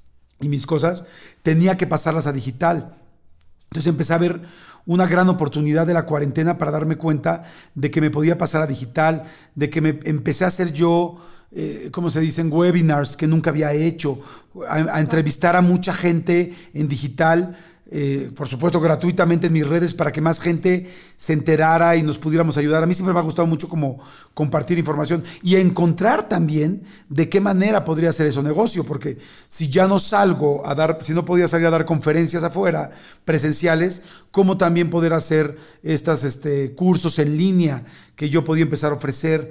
y mis cosas tenía que pasarlas a digital. Entonces empecé a ver una gran oportunidad de la cuarentena para darme cuenta de que me podía pasar a digital, de que me empecé a hacer yo, eh, ¿cómo se dicen? Webinars que nunca había hecho, a, a entrevistar a mucha gente en digital, eh, por supuesto gratuitamente en mis redes para que más gente se enterara y nos pudiéramos ayudar. A mí siempre me ha gustado mucho como compartir información y encontrar también de qué manera podría ser eso negocio, porque si ya no salgo a dar, si no podía salir a dar conferencias afuera, presenciales, ¿cómo también poder hacer estos este, cursos en línea que yo podía empezar a ofrecer?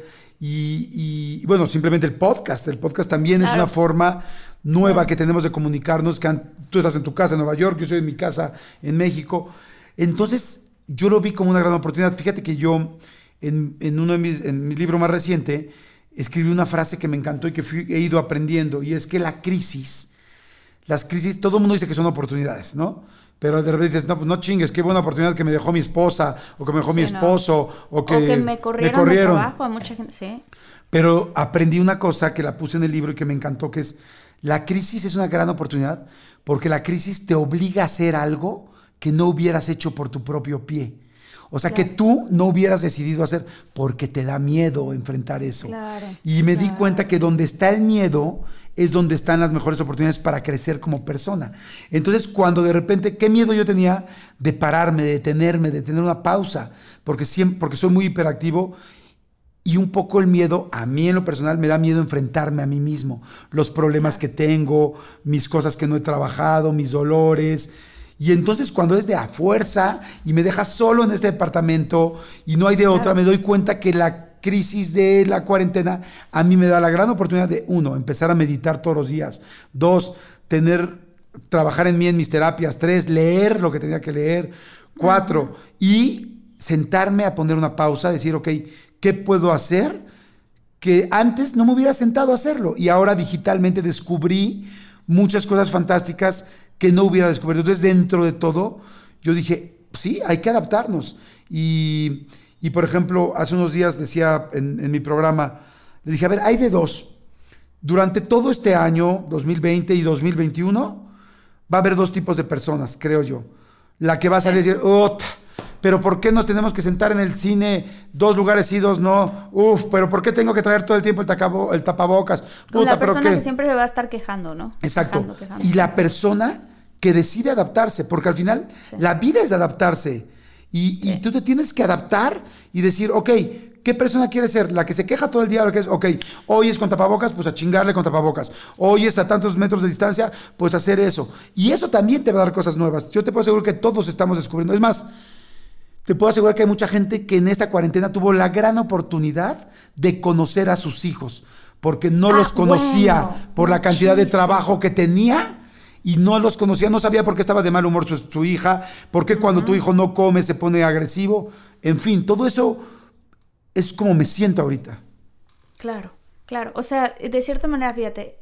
Y, y bueno, simplemente el podcast, el podcast también claro. es una forma nueva que tenemos de comunicarnos, que han, tú estás en tu casa en Nueva York, yo estoy en mi casa en México. Entonces yo lo vi como una gran oportunidad. Fíjate que yo en, en uno de mis, en mi libro más reciente escribí una frase que me encantó y que fui, he ido aprendiendo, y es que la crisis, las crisis, todo el mundo dice que son oportunidades, ¿no? Pero de repente dices, no, pues no chingues, qué buena oportunidad que me dejó mi esposa, o que me dejó sí, mi esposo, no. o, que o que me corrieron, me corrieron. de trabajo a mucha gente, sí. Pero aprendí una cosa que la puse en el libro y que me encantó, que es la crisis es una gran oportunidad porque la crisis te obliga a hacer algo que no hubieras hecho por tu propio pie. O sea, claro. que tú no hubieras decidido hacer porque te da miedo enfrentar eso. Claro, y me claro. di cuenta que donde está el miedo es donde están las mejores oportunidades para crecer como persona. Entonces, cuando de repente, ¿qué miedo yo tenía de pararme, de detenerme, de tener una pausa? Porque, siempre, porque soy muy hiperactivo. Y un poco el miedo, a mí en lo personal, me da miedo enfrentarme a mí mismo. Los problemas que tengo, mis cosas que no he trabajado, mis dolores. Y entonces cuando es de a fuerza y me dejas solo en este departamento y no hay de otra, me doy cuenta que la crisis de la cuarentena a mí me da la gran oportunidad de, uno, empezar a meditar todos los días. Dos, tener, trabajar en mí en mis terapias. Tres, leer lo que tenía que leer. Cuatro, uh-huh. y sentarme a poner una pausa, decir, ok, ¿qué puedo hacer? Que antes no me hubiera sentado a hacerlo y ahora digitalmente descubrí muchas cosas fantásticas que no hubiera descubierto. Entonces, dentro de todo, yo dije, sí, hay que adaptarnos. Y, y por ejemplo, hace unos días decía en, en mi programa, le dije, a ver, hay de dos. durante todo este año, dos mil veinte y dos mil veintiuno, va a haber dos tipos de personas, creo yo. La que va a salir y decir, ¡oh! Pero ¿por qué nos tenemos que sentar en el cine dos lugares y dos no? Uf, pero ¿por qué tengo que traer todo el tiempo el, tacabo, el tapabocas? Puta, la pero persona ¿qué? que siempre se va a estar quejando, ¿no? Exacto. Quejando, quejando. Y la persona que decide adaptarse, porque al final sí. la vida es adaptarse. Y, sí. y tú te tienes que adaptar y decir, ok, ¿qué persona quieres ser? ¿La que se queja todo el día? ¿O que es, ok, hoy es con tapabocas? Pues a chingarle con tapabocas. Hoy es a tantos metros de distancia, pues hacer eso. Y eso también te va a dar cosas nuevas. Yo te puedo asegurar que todos estamos descubriendo. Es más, te puedo asegurar que hay mucha gente que en esta cuarentena tuvo la gran oportunidad de conocer a sus hijos, porque no ah, los conocía bueno, por la cantidad muchísimo. de trabajo que tenía y no los conocía, no sabía por qué estaba de mal humor su, su hija, por qué uh-huh. cuando tu hijo no come se pone agresivo. En fin, todo eso es como me siento ahorita. Claro, claro. O sea, de cierta manera, fíjate,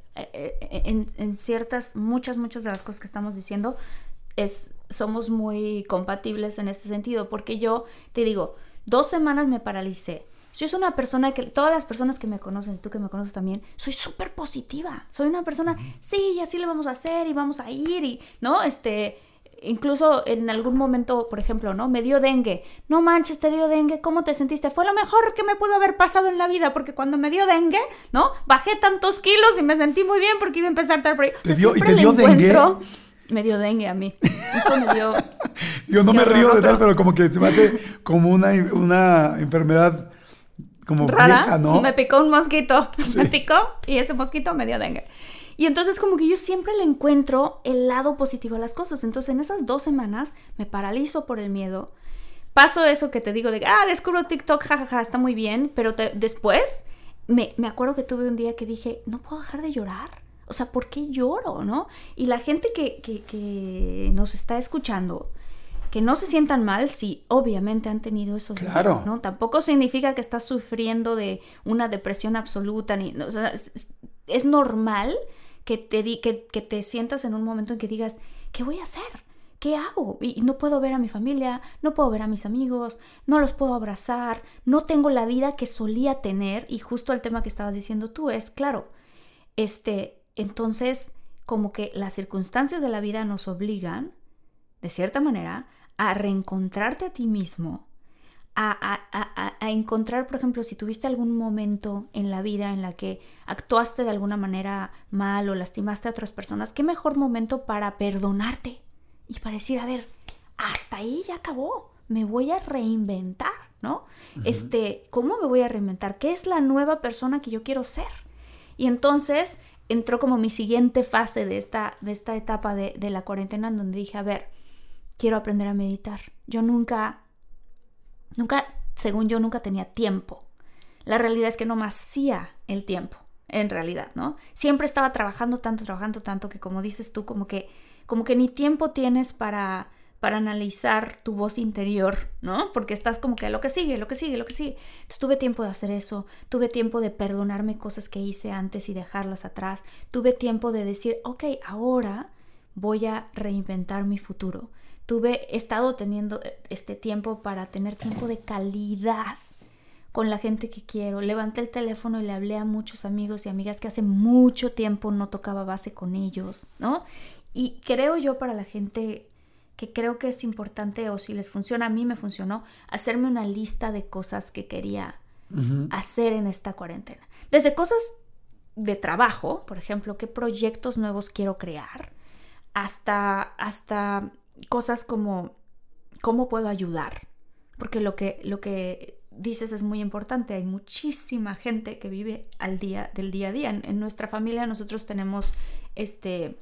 en, en ciertas, muchas, muchas de las cosas que estamos diciendo, es, somos muy compatibles en este sentido, porque yo te digo, dos semanas me paralicé. Yo soy una persona que, todas las personas que me conocen, tú que me conoces también, soy súper positiva. Soy una persona, sí, y así le vamos a hacer, y vamos a ir, y, ¿no? Este, incluso en algún momento, por ejemplo, ¿no? Me dio dengue. No manches, te dio dengue, ¿cómo te sentiste? Fue lo mejor que me pudo haber pasado en la vida, porque cuando me dio dengue, ¿no? Bajé tantos kilos y me sentí muy bien porque iba a empezar a estar por ahí. O sea, ¿Te dio, ¿Y te dio encuentro, dengue? Me dio dengue a mí. Eso me dio... Yo no me río de tal, pero como que se me hace como una, una enfermedad como rara, vieja, ¿no? Me picó un mosquito. Sí. Me picó y ese mosquito me dio dengue. Y entonces como que yo siempre le encuentro el lado positivo a las cosas. Entonces en esas dos semanas me paralizo por el miedo. Paso eso que te digo de, ah, descubro TikTok, jajaja, ja, ja, está muy bien. Pero te, después me, me acuerdo que tuve un día que dije, no puedo dejar de llorar. O sea, ¿por qué lloro, no? Y la gente que, que, que nos está escuchando, que no se sientan mal, sí, obviamente han tenido esos claro. días, ¿no? Tampoco significa que estás sufriendo de una depresión absoluta, ni, o sea, es, es normal que te, di, que, que te sientas en un momento en que digas, ¿qué voy a hacer? ¿Qué hago? Y no puedo ver a mi familia, no puedo ver a mis amigos, no los puedo abrazar, no tengo la vida que solía tener. Y justo el tema que estabas diciendo tú es, claro, este... Entonces, como que las circunstancias de la vida nos obligan, de cierta manera, a reencontrarte a ti mismo, a, a, a, a encontrar, por ejemplo, si tuviste algún momento en la vida en la que actuaste de alguna manera mal o lastimaste a otras personas, qué mejor momento para perdonarte y para decir, a ver, hasta ahí ya acabó, me voy a reinventar, ¿no? Uh-huh. Este, ¿cómo me voy a reinventar? ¿Qué es la nueva persona que yo quiero ser? Y entonces entró como mi siguiente fase de esta, de esta etapa de, de la cuarentena, en donde dije, a ver, quiero aprender a meditar. Yo nunca, nunca, según yo, nunca tenía tiempo. La realidad es que no me hacía el tiempo, en realidad, ¿no? Siempre estaba trabajando tanto, trabajando tanto, que como dices tú, como que, como que ni tiempo tienes para... para analizar tu voz interior, ¿no? Porque estás como que lo que sigue, lo que sigue, lo que sigue. Entonces tuve tiempo de hacer eso, tuve tiempo de perdonarme cosas que hice antes y dejarlas atrás, tuve tiempo de decir, ok, ahora voy a reinventar mi futuro. Tuve, he estado teniendo este tiempo para tener tiempo de calidad con la gente que quiero. Levanté el teléfono y le hablé a muchos amigos y amigas que hace mucho tiempo no tocaba base con ellos, ¿no? Y creo yo para la gente... que creo que es importante, o si les funciona, a mí me funcionó, hacerme una lista de cosas que quería uh-huh. hacer en esta cuarentena. Desde cosas de trabajo, por ejemplo, qué proyectos nuevos quiero crear, hasta, hasta cosas como cómo puedo ayudar. Porque lo que, lo que dices es muy importante. Hay muchísima gente que vive al día, del día a día. En, en nuestra familia nosotros tenemos este...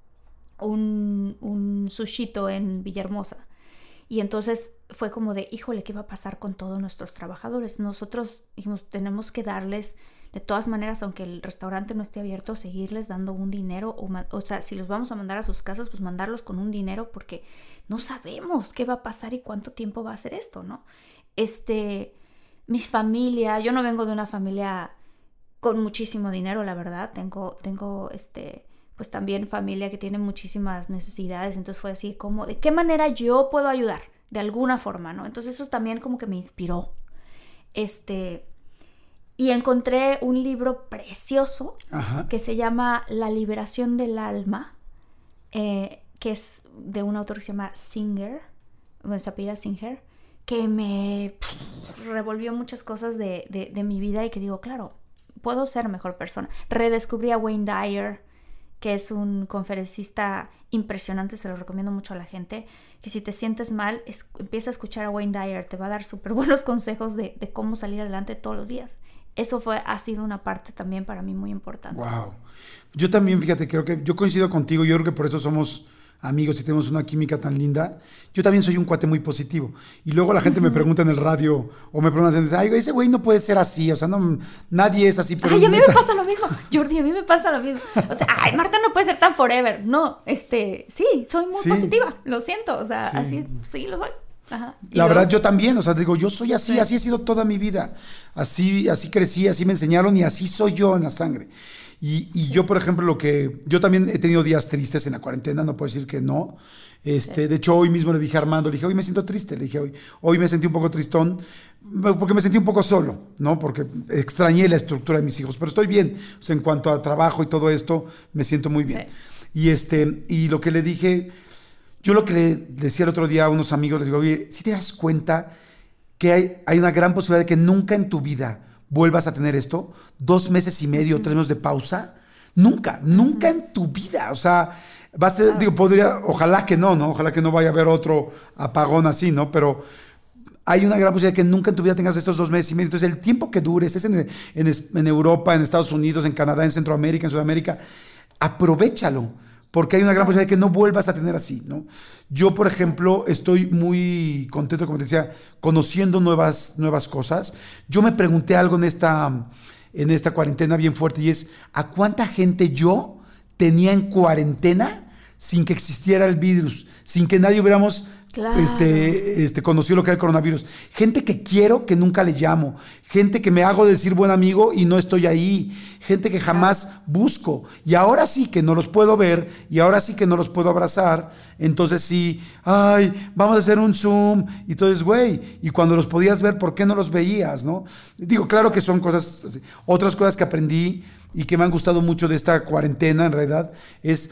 un, un sushito en Villahermosa. Y entonces fue como de, híjole, ¿qué va a pasar con todos nuestros trabajadores? Nosotros dijimos, tenemos que darles, de todas maneras, aunque el restaurante no esté abierto, seguirles dando un dinero. O, o sea, si los vamos a mandar a sus casas, pues mandarlos con un dinero, porque no sabemos qué va a pasar y cuánto tiempo va a ser esto, ¿no? Este, mis familia, yo no vengo de una familia con muchísimo dinero, la verdad. Tengo, tengo, este... pues también familia que tiene muchísimas necesidades, entonces fue así como, ¿de qué manera yo puedo ayudar? De alguna forma, ¿no? Entonces eso también como que me inspiró. Este, y encontré un libro precioso Ajá. que se llama La liberación del alma, eh, que es de un autor que se llama Singer, bueno, se apellida Singer, que me pff, revolvió muchas cosas de, de, de mi vida y que digo, claro, puedo ser mejor persona. Redescubrí a Wayne Dyer, que es un conferencista impresionante, se lo recomiendo mucho a la gente, que si te sientes mal, es, empieza a escuchar a Wayne Dyer, te va a dar súper buenos consejos de, de cómo salir adelante todos los días. Eso fue, ha sido una parte también para mí muy importante. Wow. Yo también, fíjate, creo que yo coincido contigo, yo creo que por eso somos amigos y tenemos una química tan linda. Yo también soy un cuate muy positivo. Y luego la gente uh-huh. me pregunta en el radio o me preguntan, ay, ese güey no puede ser así, o sea, no, nadie es así. Pero ay, a mí neta... me pasa lo mismo, Jordi, a mí me pasa lo mismo. O sea, ay, Marta no puede ser tan forever. No, este, sí, soy muy sí. positiva, lo siento, o sea, sí. así, sí, lo soy. Ajá. La luego? verdad, yo también, o sea, digo, yo soy así, sí. así he sido toda mi vida. Así, así crecí, así me enseñaron y así soy yo en la sangre. Y, y sí. yo, por ejemplo, lo que... Yo también he tenido días tristes en la cuarentena, no puedo decir que no. Este, sí. De hecho, hoy mismo le dije a Armando, le dije, hoy me siento triste, le dije, hoy, hoy me sentí un poco tristón, porque me sentí un poco solo, ¿no? Porque extrañé la estructura de mis hijos, pero estoy bien. O sea, en cuanto a trabajo y todo esto, me siento muy bien. Sí. Y, este, y lo que le dije, yo lo que le decía el otro día a unos amigos, les digo, oye, ¿sí te das cuenta que hay, hay una gran posibilidad de que nunca en tu vida vuelvas a tener esto, dos meses y medio, uh-huh. tres meses de pausa? Nunca, uh-huh. nunca en tu vida, o sea, vas a tener, claro. digo, podría, ojalá que no, ¿no? Ojalá que no vaya a haber otro apagón así, ¿no? Pero hay una gran posibilidad de que nunca en tu vida tengas estos dos meses y medio. Entonces, el tiempo que dure, estés en, en, en Europa, en Estados Unidos, en Canadá, en Centroamérica, en Sudamérica, aprovéchalo, porque hay una gran posibilidad de que no vuelvas a tener así, ¿no? Yo, por ejemplo, estoy muy contento, como te decía, conociendo nuevas, nuevas cosas. Yo me pregunté algo en esta, en esta cuarentena bien fuerte y es, ¿a cuánta gente yo tenía en cuarentena sin que existiera el virus? Sin que nadie hubiéramos... Claro. Este, este, conoció lo que era el coronavirus. Gente que quiero que nunca le llamo. Gente que me hago decir buen amigo y no estoy ahí. Gente que jamás claro. busco. Y ahora sí que no los puedo ver y ahora sí que no los puedo abrazar. Entonces sí, ay, vamos a hacer un Zoom. Y entonces, güey, y cuando los podías ver, ¿por qué no los veías, no? Digo, claro que son cosas así. Otras cosas que aprendí y que me han gustado mucho de esta cuarentena, en realidad, es...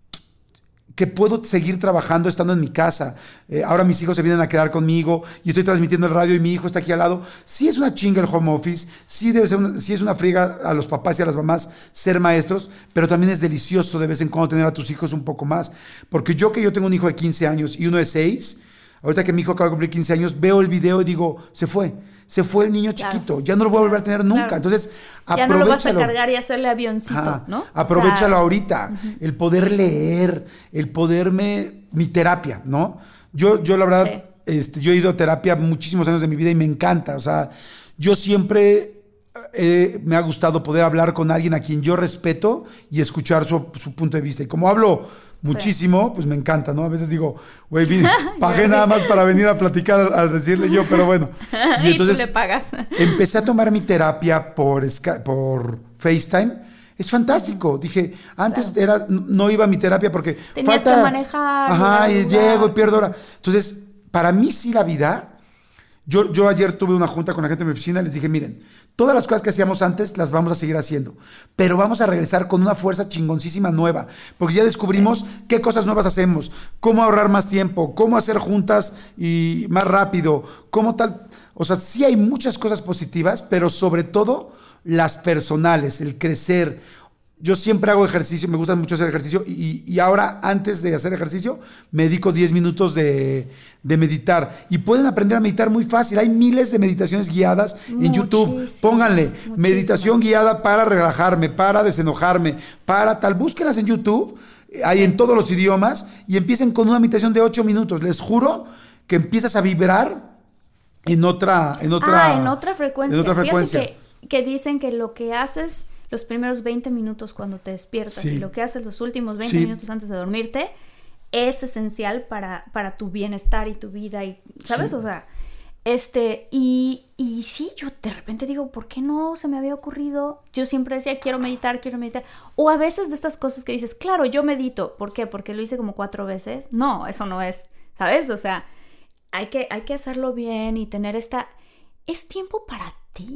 que puedo seguir trabajando estando en mi casa. Eh, ahora mis hijos se vienen a quedar conmigo y estoy transmitiendo el radio y mi hijo está aquí al lado. Sí es una chinga el home office, sí, debe ser una, sí es una friega a los papás y a las mamás ser maestros, pero también es delicioso de vez en cuando tener a tus hijos un poco más. Porque yo que yo tengo un hijo de quince años y uno de seis, ahorita que mi hijo acaba de cumplir quince años, veo el video y digo, se fue. Se fue el niño chiquito, claro. ya no lo voy a volver a tener nunca. Claro. Entonces, aprovechalo. Ya no lo vas a cargar y hacerle avioncito, ah, ¿no? Aprovechalo o sea, ahorita. Uh-huh. El poder leer, el poderme... Mi terapia, ¿no? Yo, yo la verdad, sí. este, yo he ido a terapia muchísimos años de mi vida y me encanta. O sea, yo siempre eh, me ha gustado poder hablar con alguien a quien yo respeto y escuchar su, su punto de vista. Y como hablo... muchísimo, sí. pues me encanta, ¿no? A veces digo, güey, pagué nada más para venir a platicar, a decirle yo, pero bueno. Y, y entonces tú le pagas. Empecé a tomar mi terapia por, por FaceTime. Es fantástico. Dije, antes claro. era, no iba a mi terapia porque tenías falta, que manejar. Ajá, y llego y pierdo hora. Entonces, para mí sí la vida... Yo, yo ayer tuve una junta con la gente de mi oficina y les dije, miren, todas las cosas que hacíamos antes las vamos a seguir haciendo, pero vamos a regresar con una fuerza chingoncísima nueva, porque ya descubrimos sí. qué cosas nuevas hacemos, cómo ahorrar más tiempo, cómo hacer juntas y más rápido, cómo tal... O sea, sí hay muchas cosas positivas, pero sobre todo las personales, el crecer. Yo siempre hago ejercicio, me gusta mucho hacer ejercicio y, y ahora antes de hacer ejercicio me dedico diez minutos de, de meditar y pueden aprender a meditar muy fácil. Hay miles de meditaciones guiadas en YouTube. Pónganle muchísimo. Meditación guiada para relajarme, para desenojarme, para tal. Búsquenlas en YouTube, hay en todos los idiomas y empiecen con una meditación de ocho minutos. Les juro que empiezas a vibrar en otra, en otra, ah, en otra frecuencia. En otra frecuencia. Fíjate que, que dicen que lo que haces los primeros veinte minutos cuando te despiertas sí. y lo que haces los últimos veinte sí. minutos antes de dormirte es esencial para, para tu bienestar y tu vida y, ¿sabes? Sí. O sea, este, y, y sí, yo de repente digo, ¿por qué no se me había ocurrido? Yo siempre decía, quiero meditar, quiero meditar. O a veces de estas cosas que dices, claro, yo medito. ¿Por qué? Porque lo hice como cuatro veces. No, eso no es, ¿sabes? O sea, hay que, hay que hacerlo bien y tener esta... Es tiempo para ti.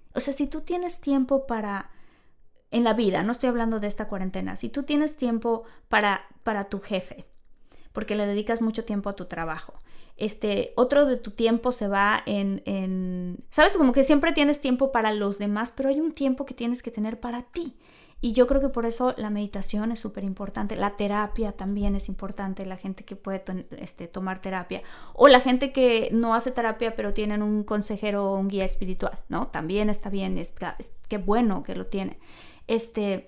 O sea, si tú tienes tiempo para, en la vida, no estoy hablando de esta cuarentena, si tú tienes tiempo para, para tu jefe, porque le dedicas mucho tiempo a tu trabajo, este, otro de tu tiempo se va en, en, sabes, como que siempre tienes tiempo para los demás, pero hay un tiempo que tienes que tener para ti. Y yo creo que por eso la meditación es súper importante, la terapia también es importante, la gente que puede to- este, tomar terapia, o la gente que no hace terapia pero tienen un consejero o un guía espiritual, ¿no? También está bien, es, es, qué bueno que lo tienen. Este,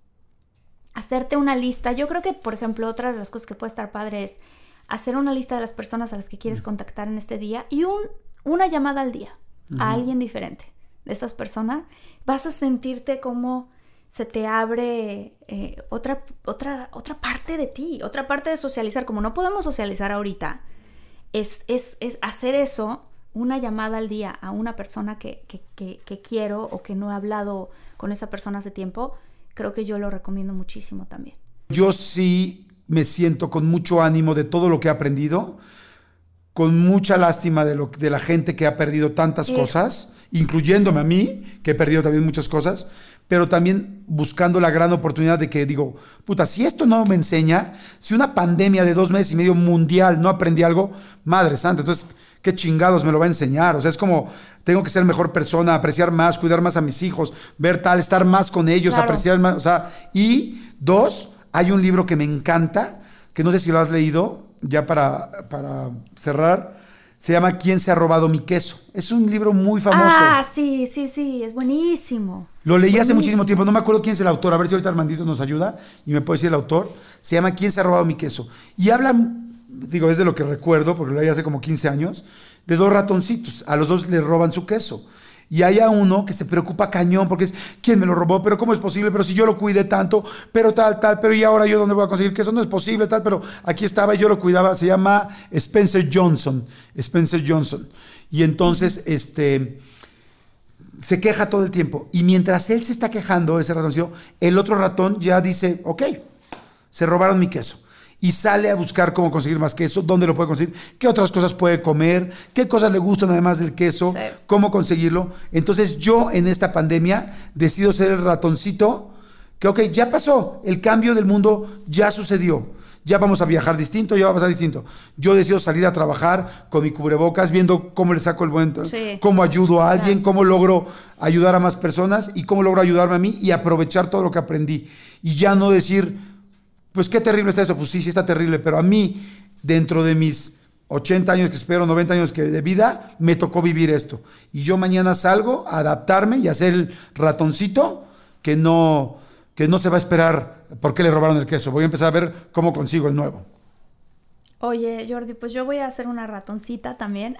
hacerte una lista, yo creo que, por ejemplo, otra de las cosas que puede estar padre es hacer una lista de las personas a las que quieres contactar en este día y un, una llamada al día uh-huh. a alguien diferente de estas personas. Vas a sentirte como se te abre eh, otra, otra, otra parte de ti, otra parte de socializar. Como no podemos socializar ahorita, es, es, es hacer eso, una llamada al día a una persona que, que, que, que quiero o que no he hablado con esa persona hace tiempo, creo que yo lo recomiendo muchísimo también. Yo sí me siento con mucho ánimo de todo lo que he aprendido, con mucha lástima de, lo, de la gente que ha perdido tantas eh. cosas, incluyéndome a mí, que he perdido también muchas cosas, pero también buscando la gran oportunidad de que digo, puta, si esto no me enseña, si una pandemia de dos meses y medio mundial no aprendí algo, madre santa, entonces, ¿qué chingados me lo va a enseñar? O sea, es como, tengo que ser mejor persona, apreciar más, cuidar más a mis hijos, ver tal, estar más con ellos, claro. apreciar más, o sea, y dos, hay un libro que me encanta, que no sé si lo has leído, ya para, para cerrar, se llama ¿Quién se ha robado mi queso? Es un libro muy famoso. Ah, sí, sí, sí, es buenísimo. Lo leí buenísimo. hace muchísimo tiempo, no me acuerdo quién es el autor, a ver si ahorita Armandito nos ayuda y me puede decir el autor. Se llama ¿Quién se ha robado mi queso? Y habla, digo, es de lo que recuerdo, porque lo leí hace como quince años, de dos ratoncitos, a los dos les roban su queso. Y hay a uno que se preocupa cañón porque es, ¿quién me lo robó? ¿Pero cómo es posible? Pero si yo lo cuidé tanto, pero tal, tal, pero ¿y ahora yo dónde voy a conseguir queso? No es posible, tal, pero aquí estaba y yo lo cuidaba. Se llama Spencer Johnson, Spencer Johnson. Y entonces, este, se queja todo el tiempo. Y mientras él se está quejando, ese ratoncito, el otro ratón ya dice, ok, se robaron mi queso. Y sale a buscar cómo conseguir más queso, dónde lo puede conseguir, qué otras cosas puede comer, qué cosas le gustan además del queso, sí. cómo conseguirlo. Entonces yo en esta pandemia decido ser el ratoncito que, ok, ya pasó, el cambio del mundo ya sucedió, ya vamos a viajar distinto, ya va a pasar distinto. Yo decido salir a trabajar con mi cubrebocas, viendo cómo le saco el buen, sí. cómo ayudo a alguien, cómo logro ayudar a más personas y cómo logro ayudarme a mí y aprovechar todo lo que aprendí. Y ya no decir, pues qué terrible está esto, pues sí, sí está terrible, pero a mí, dentro de mis ochenta años que espero, noventa años que de vida, me tocó vivir esto. Y yo mañana salgo a adaptarme y a ser el ratoncito que no, que no se va a esperar por qué le robaron el queso. Voy a empezar a ver cómo consigo el nuevo. Oye, Jordi, pues yo voy a hacer una ratoncita también.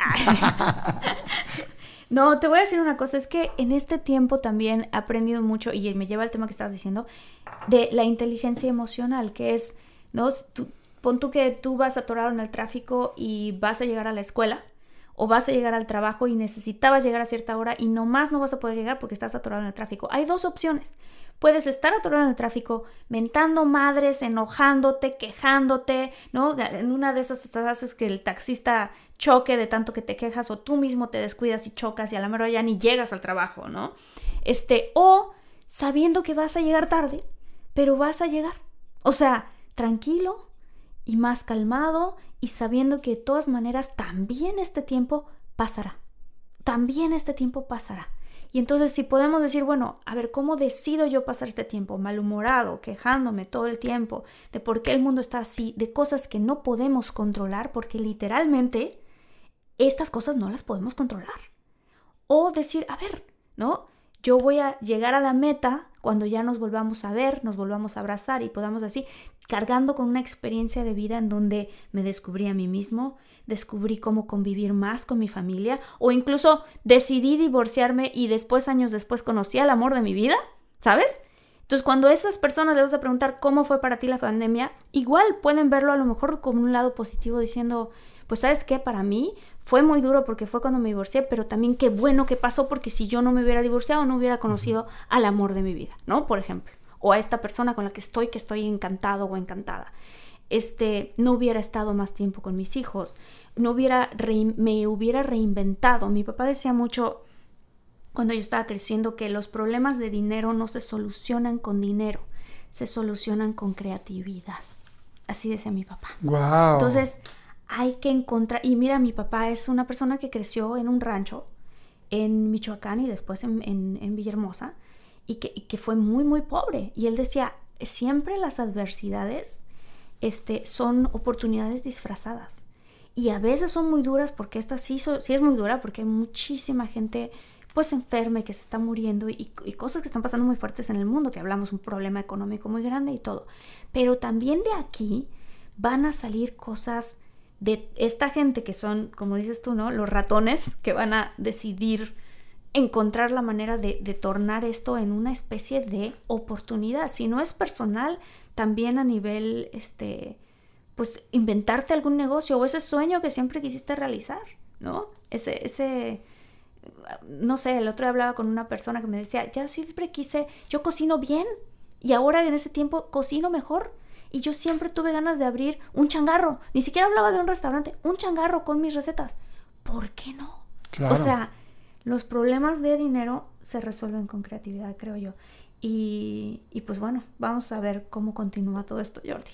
No, te voy a decir una cosa, es que en este tiempo también he aprendido mucho, y me lleva al tema que estabas diciendo, de la inteligencia emocional, que es, ¿no? Tú, pon tú que tú vas atorado en el tráfico y vas a llegar a la escuela, o vas a llegar al trabajo y necesitabas llegar a cierta hora y nomás no vas a poder llegar porque estás atorado en el tráfico. Hay dos opciones. Puedes estar atorado en el tráfico, mentando madres, enojándote, quejándote, ¿no? En una de esas haces que el taxista choque de tanto que te quejas, o tú mismo te descuidas y chocas y a la mera ya ni llegas al trabajo, ¿no? Este, o sabiendo que vas a llegar tarde, pero vas a llegar. O sea, tranquilo y más calmado y sabiendo que de todas maneras también este tiempo pasará. También este tiempo pasará. Y entonces si podemos decir, bueno, a ver, ¿cómo decido yo pasar este tiempo? Malhumorado, quejándome todo el tiempo de por qué el mundo está así, de cosas que no podemos controlar, porque literalmente estas cosas no las podemos controlar. O decir, a ver, ¿no? Yo voy a llegar a la meta cuando ya nos volvamos a ver, nos volvamos a abrazar y podamos así, cargando con una experiencia de vida en donde me descubrí a mí mismo, descubrí cómo convivir más con mi familia, o incluso decidí divorciarme y después, años después, conocí al amor de mi vida, ¿sabes? Entonces, cuando a esas personas les vas a preguntar cómo fue para ti la pandemia, igual pueden verlo a lo mejor con un lado positivo diciendo, pues, ¿sabes qué? Para mí fue muy duro porque fue cuando me divorcié, pero también qué bueno que pasó porque si yo no me hubiera divorciado, no hubiera conocido al amor de mi vida, ¿no? Por ejemplo, o a esta persona con la que estoy, que estoy encantado o encantada. Este, no hubiera estado más tiempo con mis hijos, no hubiera re, me hubiera reinventado. Mi papá decía mucho, cuando yo estaba creciendo, que los problemas de dinero no se solucionan con dinero, se solucionan con creatividad. Así decía mi papá. Wow. Entonces, hay que encontrar... Y mira, mi papá es una persona que creció en un rancho en Michoacán y después en, en, en Villahermosa, y que, y que fue muy, muy pobre. Y él decía, siempre las adversidades este, son oportunidades disfrazadas. Y a veces son muy duras, porque esta sí, so, sí es muy dura, porque hay muchísima gente pues enferma y que se está muriendo, y, y cosas que están pasando muy fuertes en el mundo, que hablamos, un problema económico muy grande y todo. Pero también de aquí van a salir cosas de esta gente que son, como dices tú, ¿no? Los ratones que van a decidir encontrar la manera de, de tornar esto en una especie de oportunidad. Si no es personal, también a nivel, este, pues, inventarte algún negocio o ese sueño que siempre quisiste realizar, ¿no? Ese, ese, no sé, el otro día hablaba con una persona que me decía, ya siempre quise, yo cocino bien y ahora en ese tiempo cocino mejor. Y yo siempre tuve ganas de abrir un changarro. Ni siquiera hablaba de un restaurante, un changarro con mis recetas. ¿Por qué no? Claro. O sea, los problemas de dinero se resuelven con creatividad, creo yo. Y, y pues bueno, vamos a ver cómo continúa todo esto, Jordi.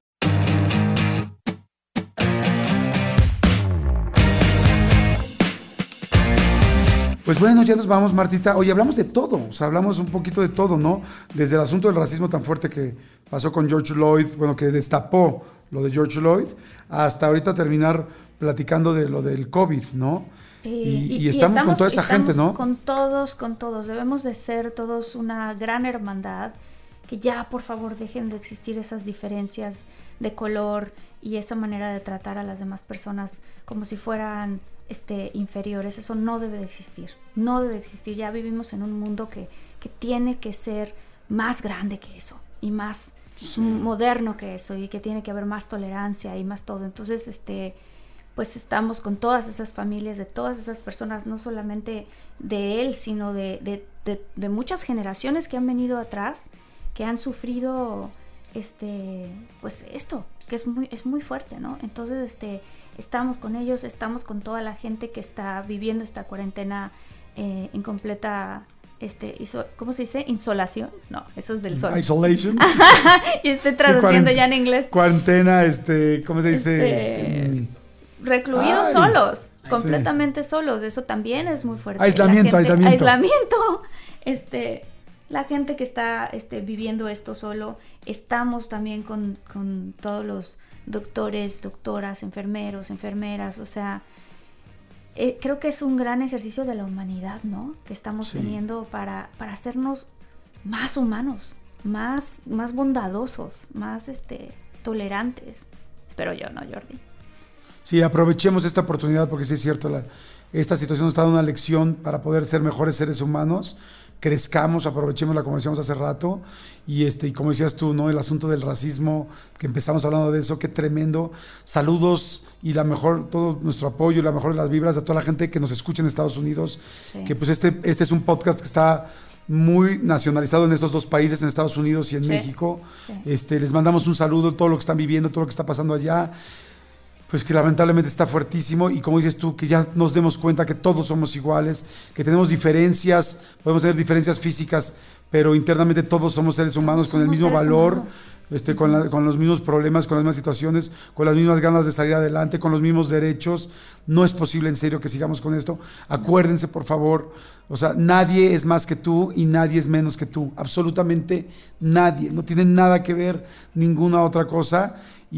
Pues bueno, ya nos vamos, Martita. Oye, hablamos de todo, o sea, hablamos un poquito de todo, ¿no? Desde el asunto del racismo tan fuerte que pasó con George Floyd, bueno, que destapó lo de George Floyd, hasta ahorita terminar platicando de lo del COVID, ¿no? Y, y, y, y, estamos, y estamos con toda esa gente, ¿no? Con todos, con todos. Debemos de ser todos una gran hermandad, que ya, por favor, dejen de existir esas diferencias de color y esa manera de tratar a las demás personas como si fueran este, inferiores. Eso no debe de existir, no debe de existir. Ya vivimos en un mundo que, que tiene que ser más grande que eso y más sí. moderno que eso, y que tiene que haber más tolerancia y más todo. Entonces, este, pues estamos con todas esas familias, de todas esas personas, no solamente de él, sino de, de, de, de muchas generaciones que han venido atrás, que han sufrido este, pues esto, que es muy, es muy fuerte, ¿no? Entonces, este, estamos con ellos, estamos con toda la gente que está viviendo esta cuarentena eh, en completa, este, iso, ¿cómo se dice? Insolación, no, eso es del sol. Isolation. Y estoy traduciendo sí, ya en inglés. Cuarentena, este, ¿cómo se dice? Este, mm. Recluidos Ay, solos, completamente sí. solos, eso también es muy fuerte. Aislamiento, gente, aislamiento. Aislamiento, este... La gente que está este, viviendo esto solo, estamos también con, con todos los doctores, doctoras, enfermeros, enfermeras, o sea, eh, creo que es un gran ejercicio de la humanidad, ¿no? Que estamos sí. teniendo para, para hacernos más humanos, más, más bondadosos, más este, tolerantes. Espero yo, ¿no, Jordi? Sí, aprovechemos esta oportunidad porque sí es cierto, la, esta situación nos está dando una lección para poder ser mejores seres humanos. Crezcamos, aprovechémosla como decíamos hace rato, y este y como decías tú, ¿no? El asunto del racismo, que empezamos hablando de eso, qué tremendo. Saludos y la mejor, todo nuestro apoyo y la mejor de las vibras a toda la gente que nos escucha en Estados Unidos, sí. que pues este, este es un podcast que está muy nacionalizado en estos dos países, en Estados Unidos y en sí. México. Sí. Este, les mandamos un saludo, todo lo que están viviendo, todo lo que está pasando allá. Pues que lamentablemente está fuertísimo, y como dices tú, que ya nos demos cuenta que todos somos iguales, que tenemos diferencias, podemos tener diferencias físicas, pero internamente todos somos seres humanos, todos con el mismo valor, este, uh-huh. con, la, con los mismos problemas, con las mismas situaciones, con las mismas ganas de salir adelante, con los mismos derechos. No es posible en serio que sigamos con esto. Acuérdense, por favor, o sea, nadie es más que tú y nadie es menos que tú, absolutamente nadie, no tiene nada que ver ninguna otra cosa.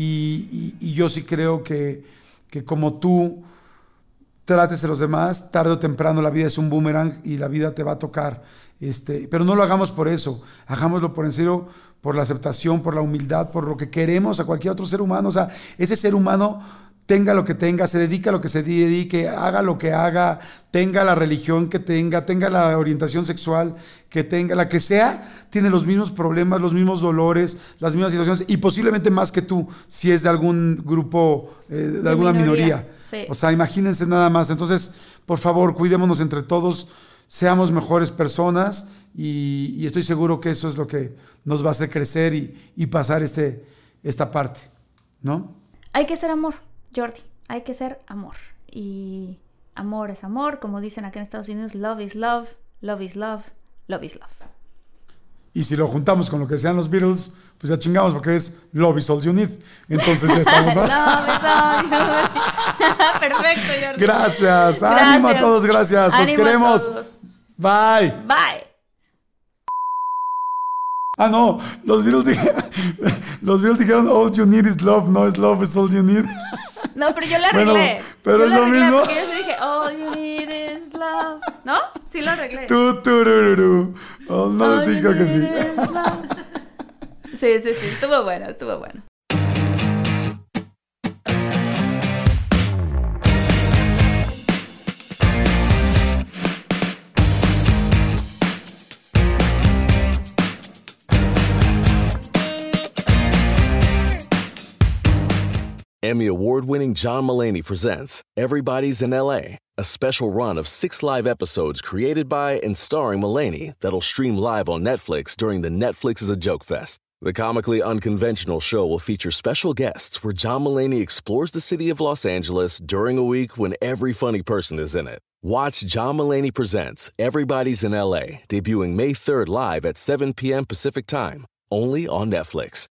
Y, y, y yo sí creo que, que como tú trates a los demás, tarde o temprano la vida es un boomerang y la vida te va a tocar. Este, pero no lo hagamos por eso, hagámoslo por en serio, por la aceptación, por la humildad, por lo que queremos a cualquier otro ser humano. O sea, ese ser humano, tenga lo que tenga, se dedica a lo que se dedique, haga lo que haga, tenga la religión que tenga, tenga la orientación sexual que tenga, la que sea, tiene los mismos problemas, los mismos dolores, las mismas situaciones, y posiblemente más que tú, si es de algún grupo, eh, de, de alguna minoría. minoría. Sí. O sea, imagínense nada más. Entonces, por favor, cuidémonos entre todos, seamos mejores personas, y, y estoy seguro que eso es lo que nos va a hacer crecer y, y pasar este, esta parte, ¿no? Hay que ser amor, Jordi, hay que ser amor, y amor es amor, como dicen acá en Estados Unidos, love is love, love is love, love is love. Y si lo juntamos con lo que decían los Beatles, pues ya chingamos porque es love is all you need. Entonces ya estamos, ¿no? Love is all you need. Perfecto, Jordi. Gracias. Gracias. Ánimo a todos, gracias. Los Ánimo a queremos. todos. Bye. Bye. Ah, no, los Beatles dijeron, los Beatles dijeron all you need is love, no es love is all you need. No, pero yo le Bueno, arreglé. pero Yo es le lo arreglé mismo. Porque yo sí dije, all you need is love. ¿No? Sí lo arreglé. Tu, turururu. Oh, no, All sí, you creo que need sí. is love. Sí, sí, sí. Estuvo bueno, estuvo bueno. Emmy award-winning John Mulaney presents Everybody's in L A, a special run of six live episodes created by and starring Mulaney that'll stream live on Netflix during the Netflix is a Joke Fest. The comically unconventional show will feature special guests where John Mulaney explores the city of Los Angeles during a week when every funny person is in it. Watch John Mulaney Presents Everybody's in L A, debuting May third live at seven p.m. Pacific Time, only on Netflix.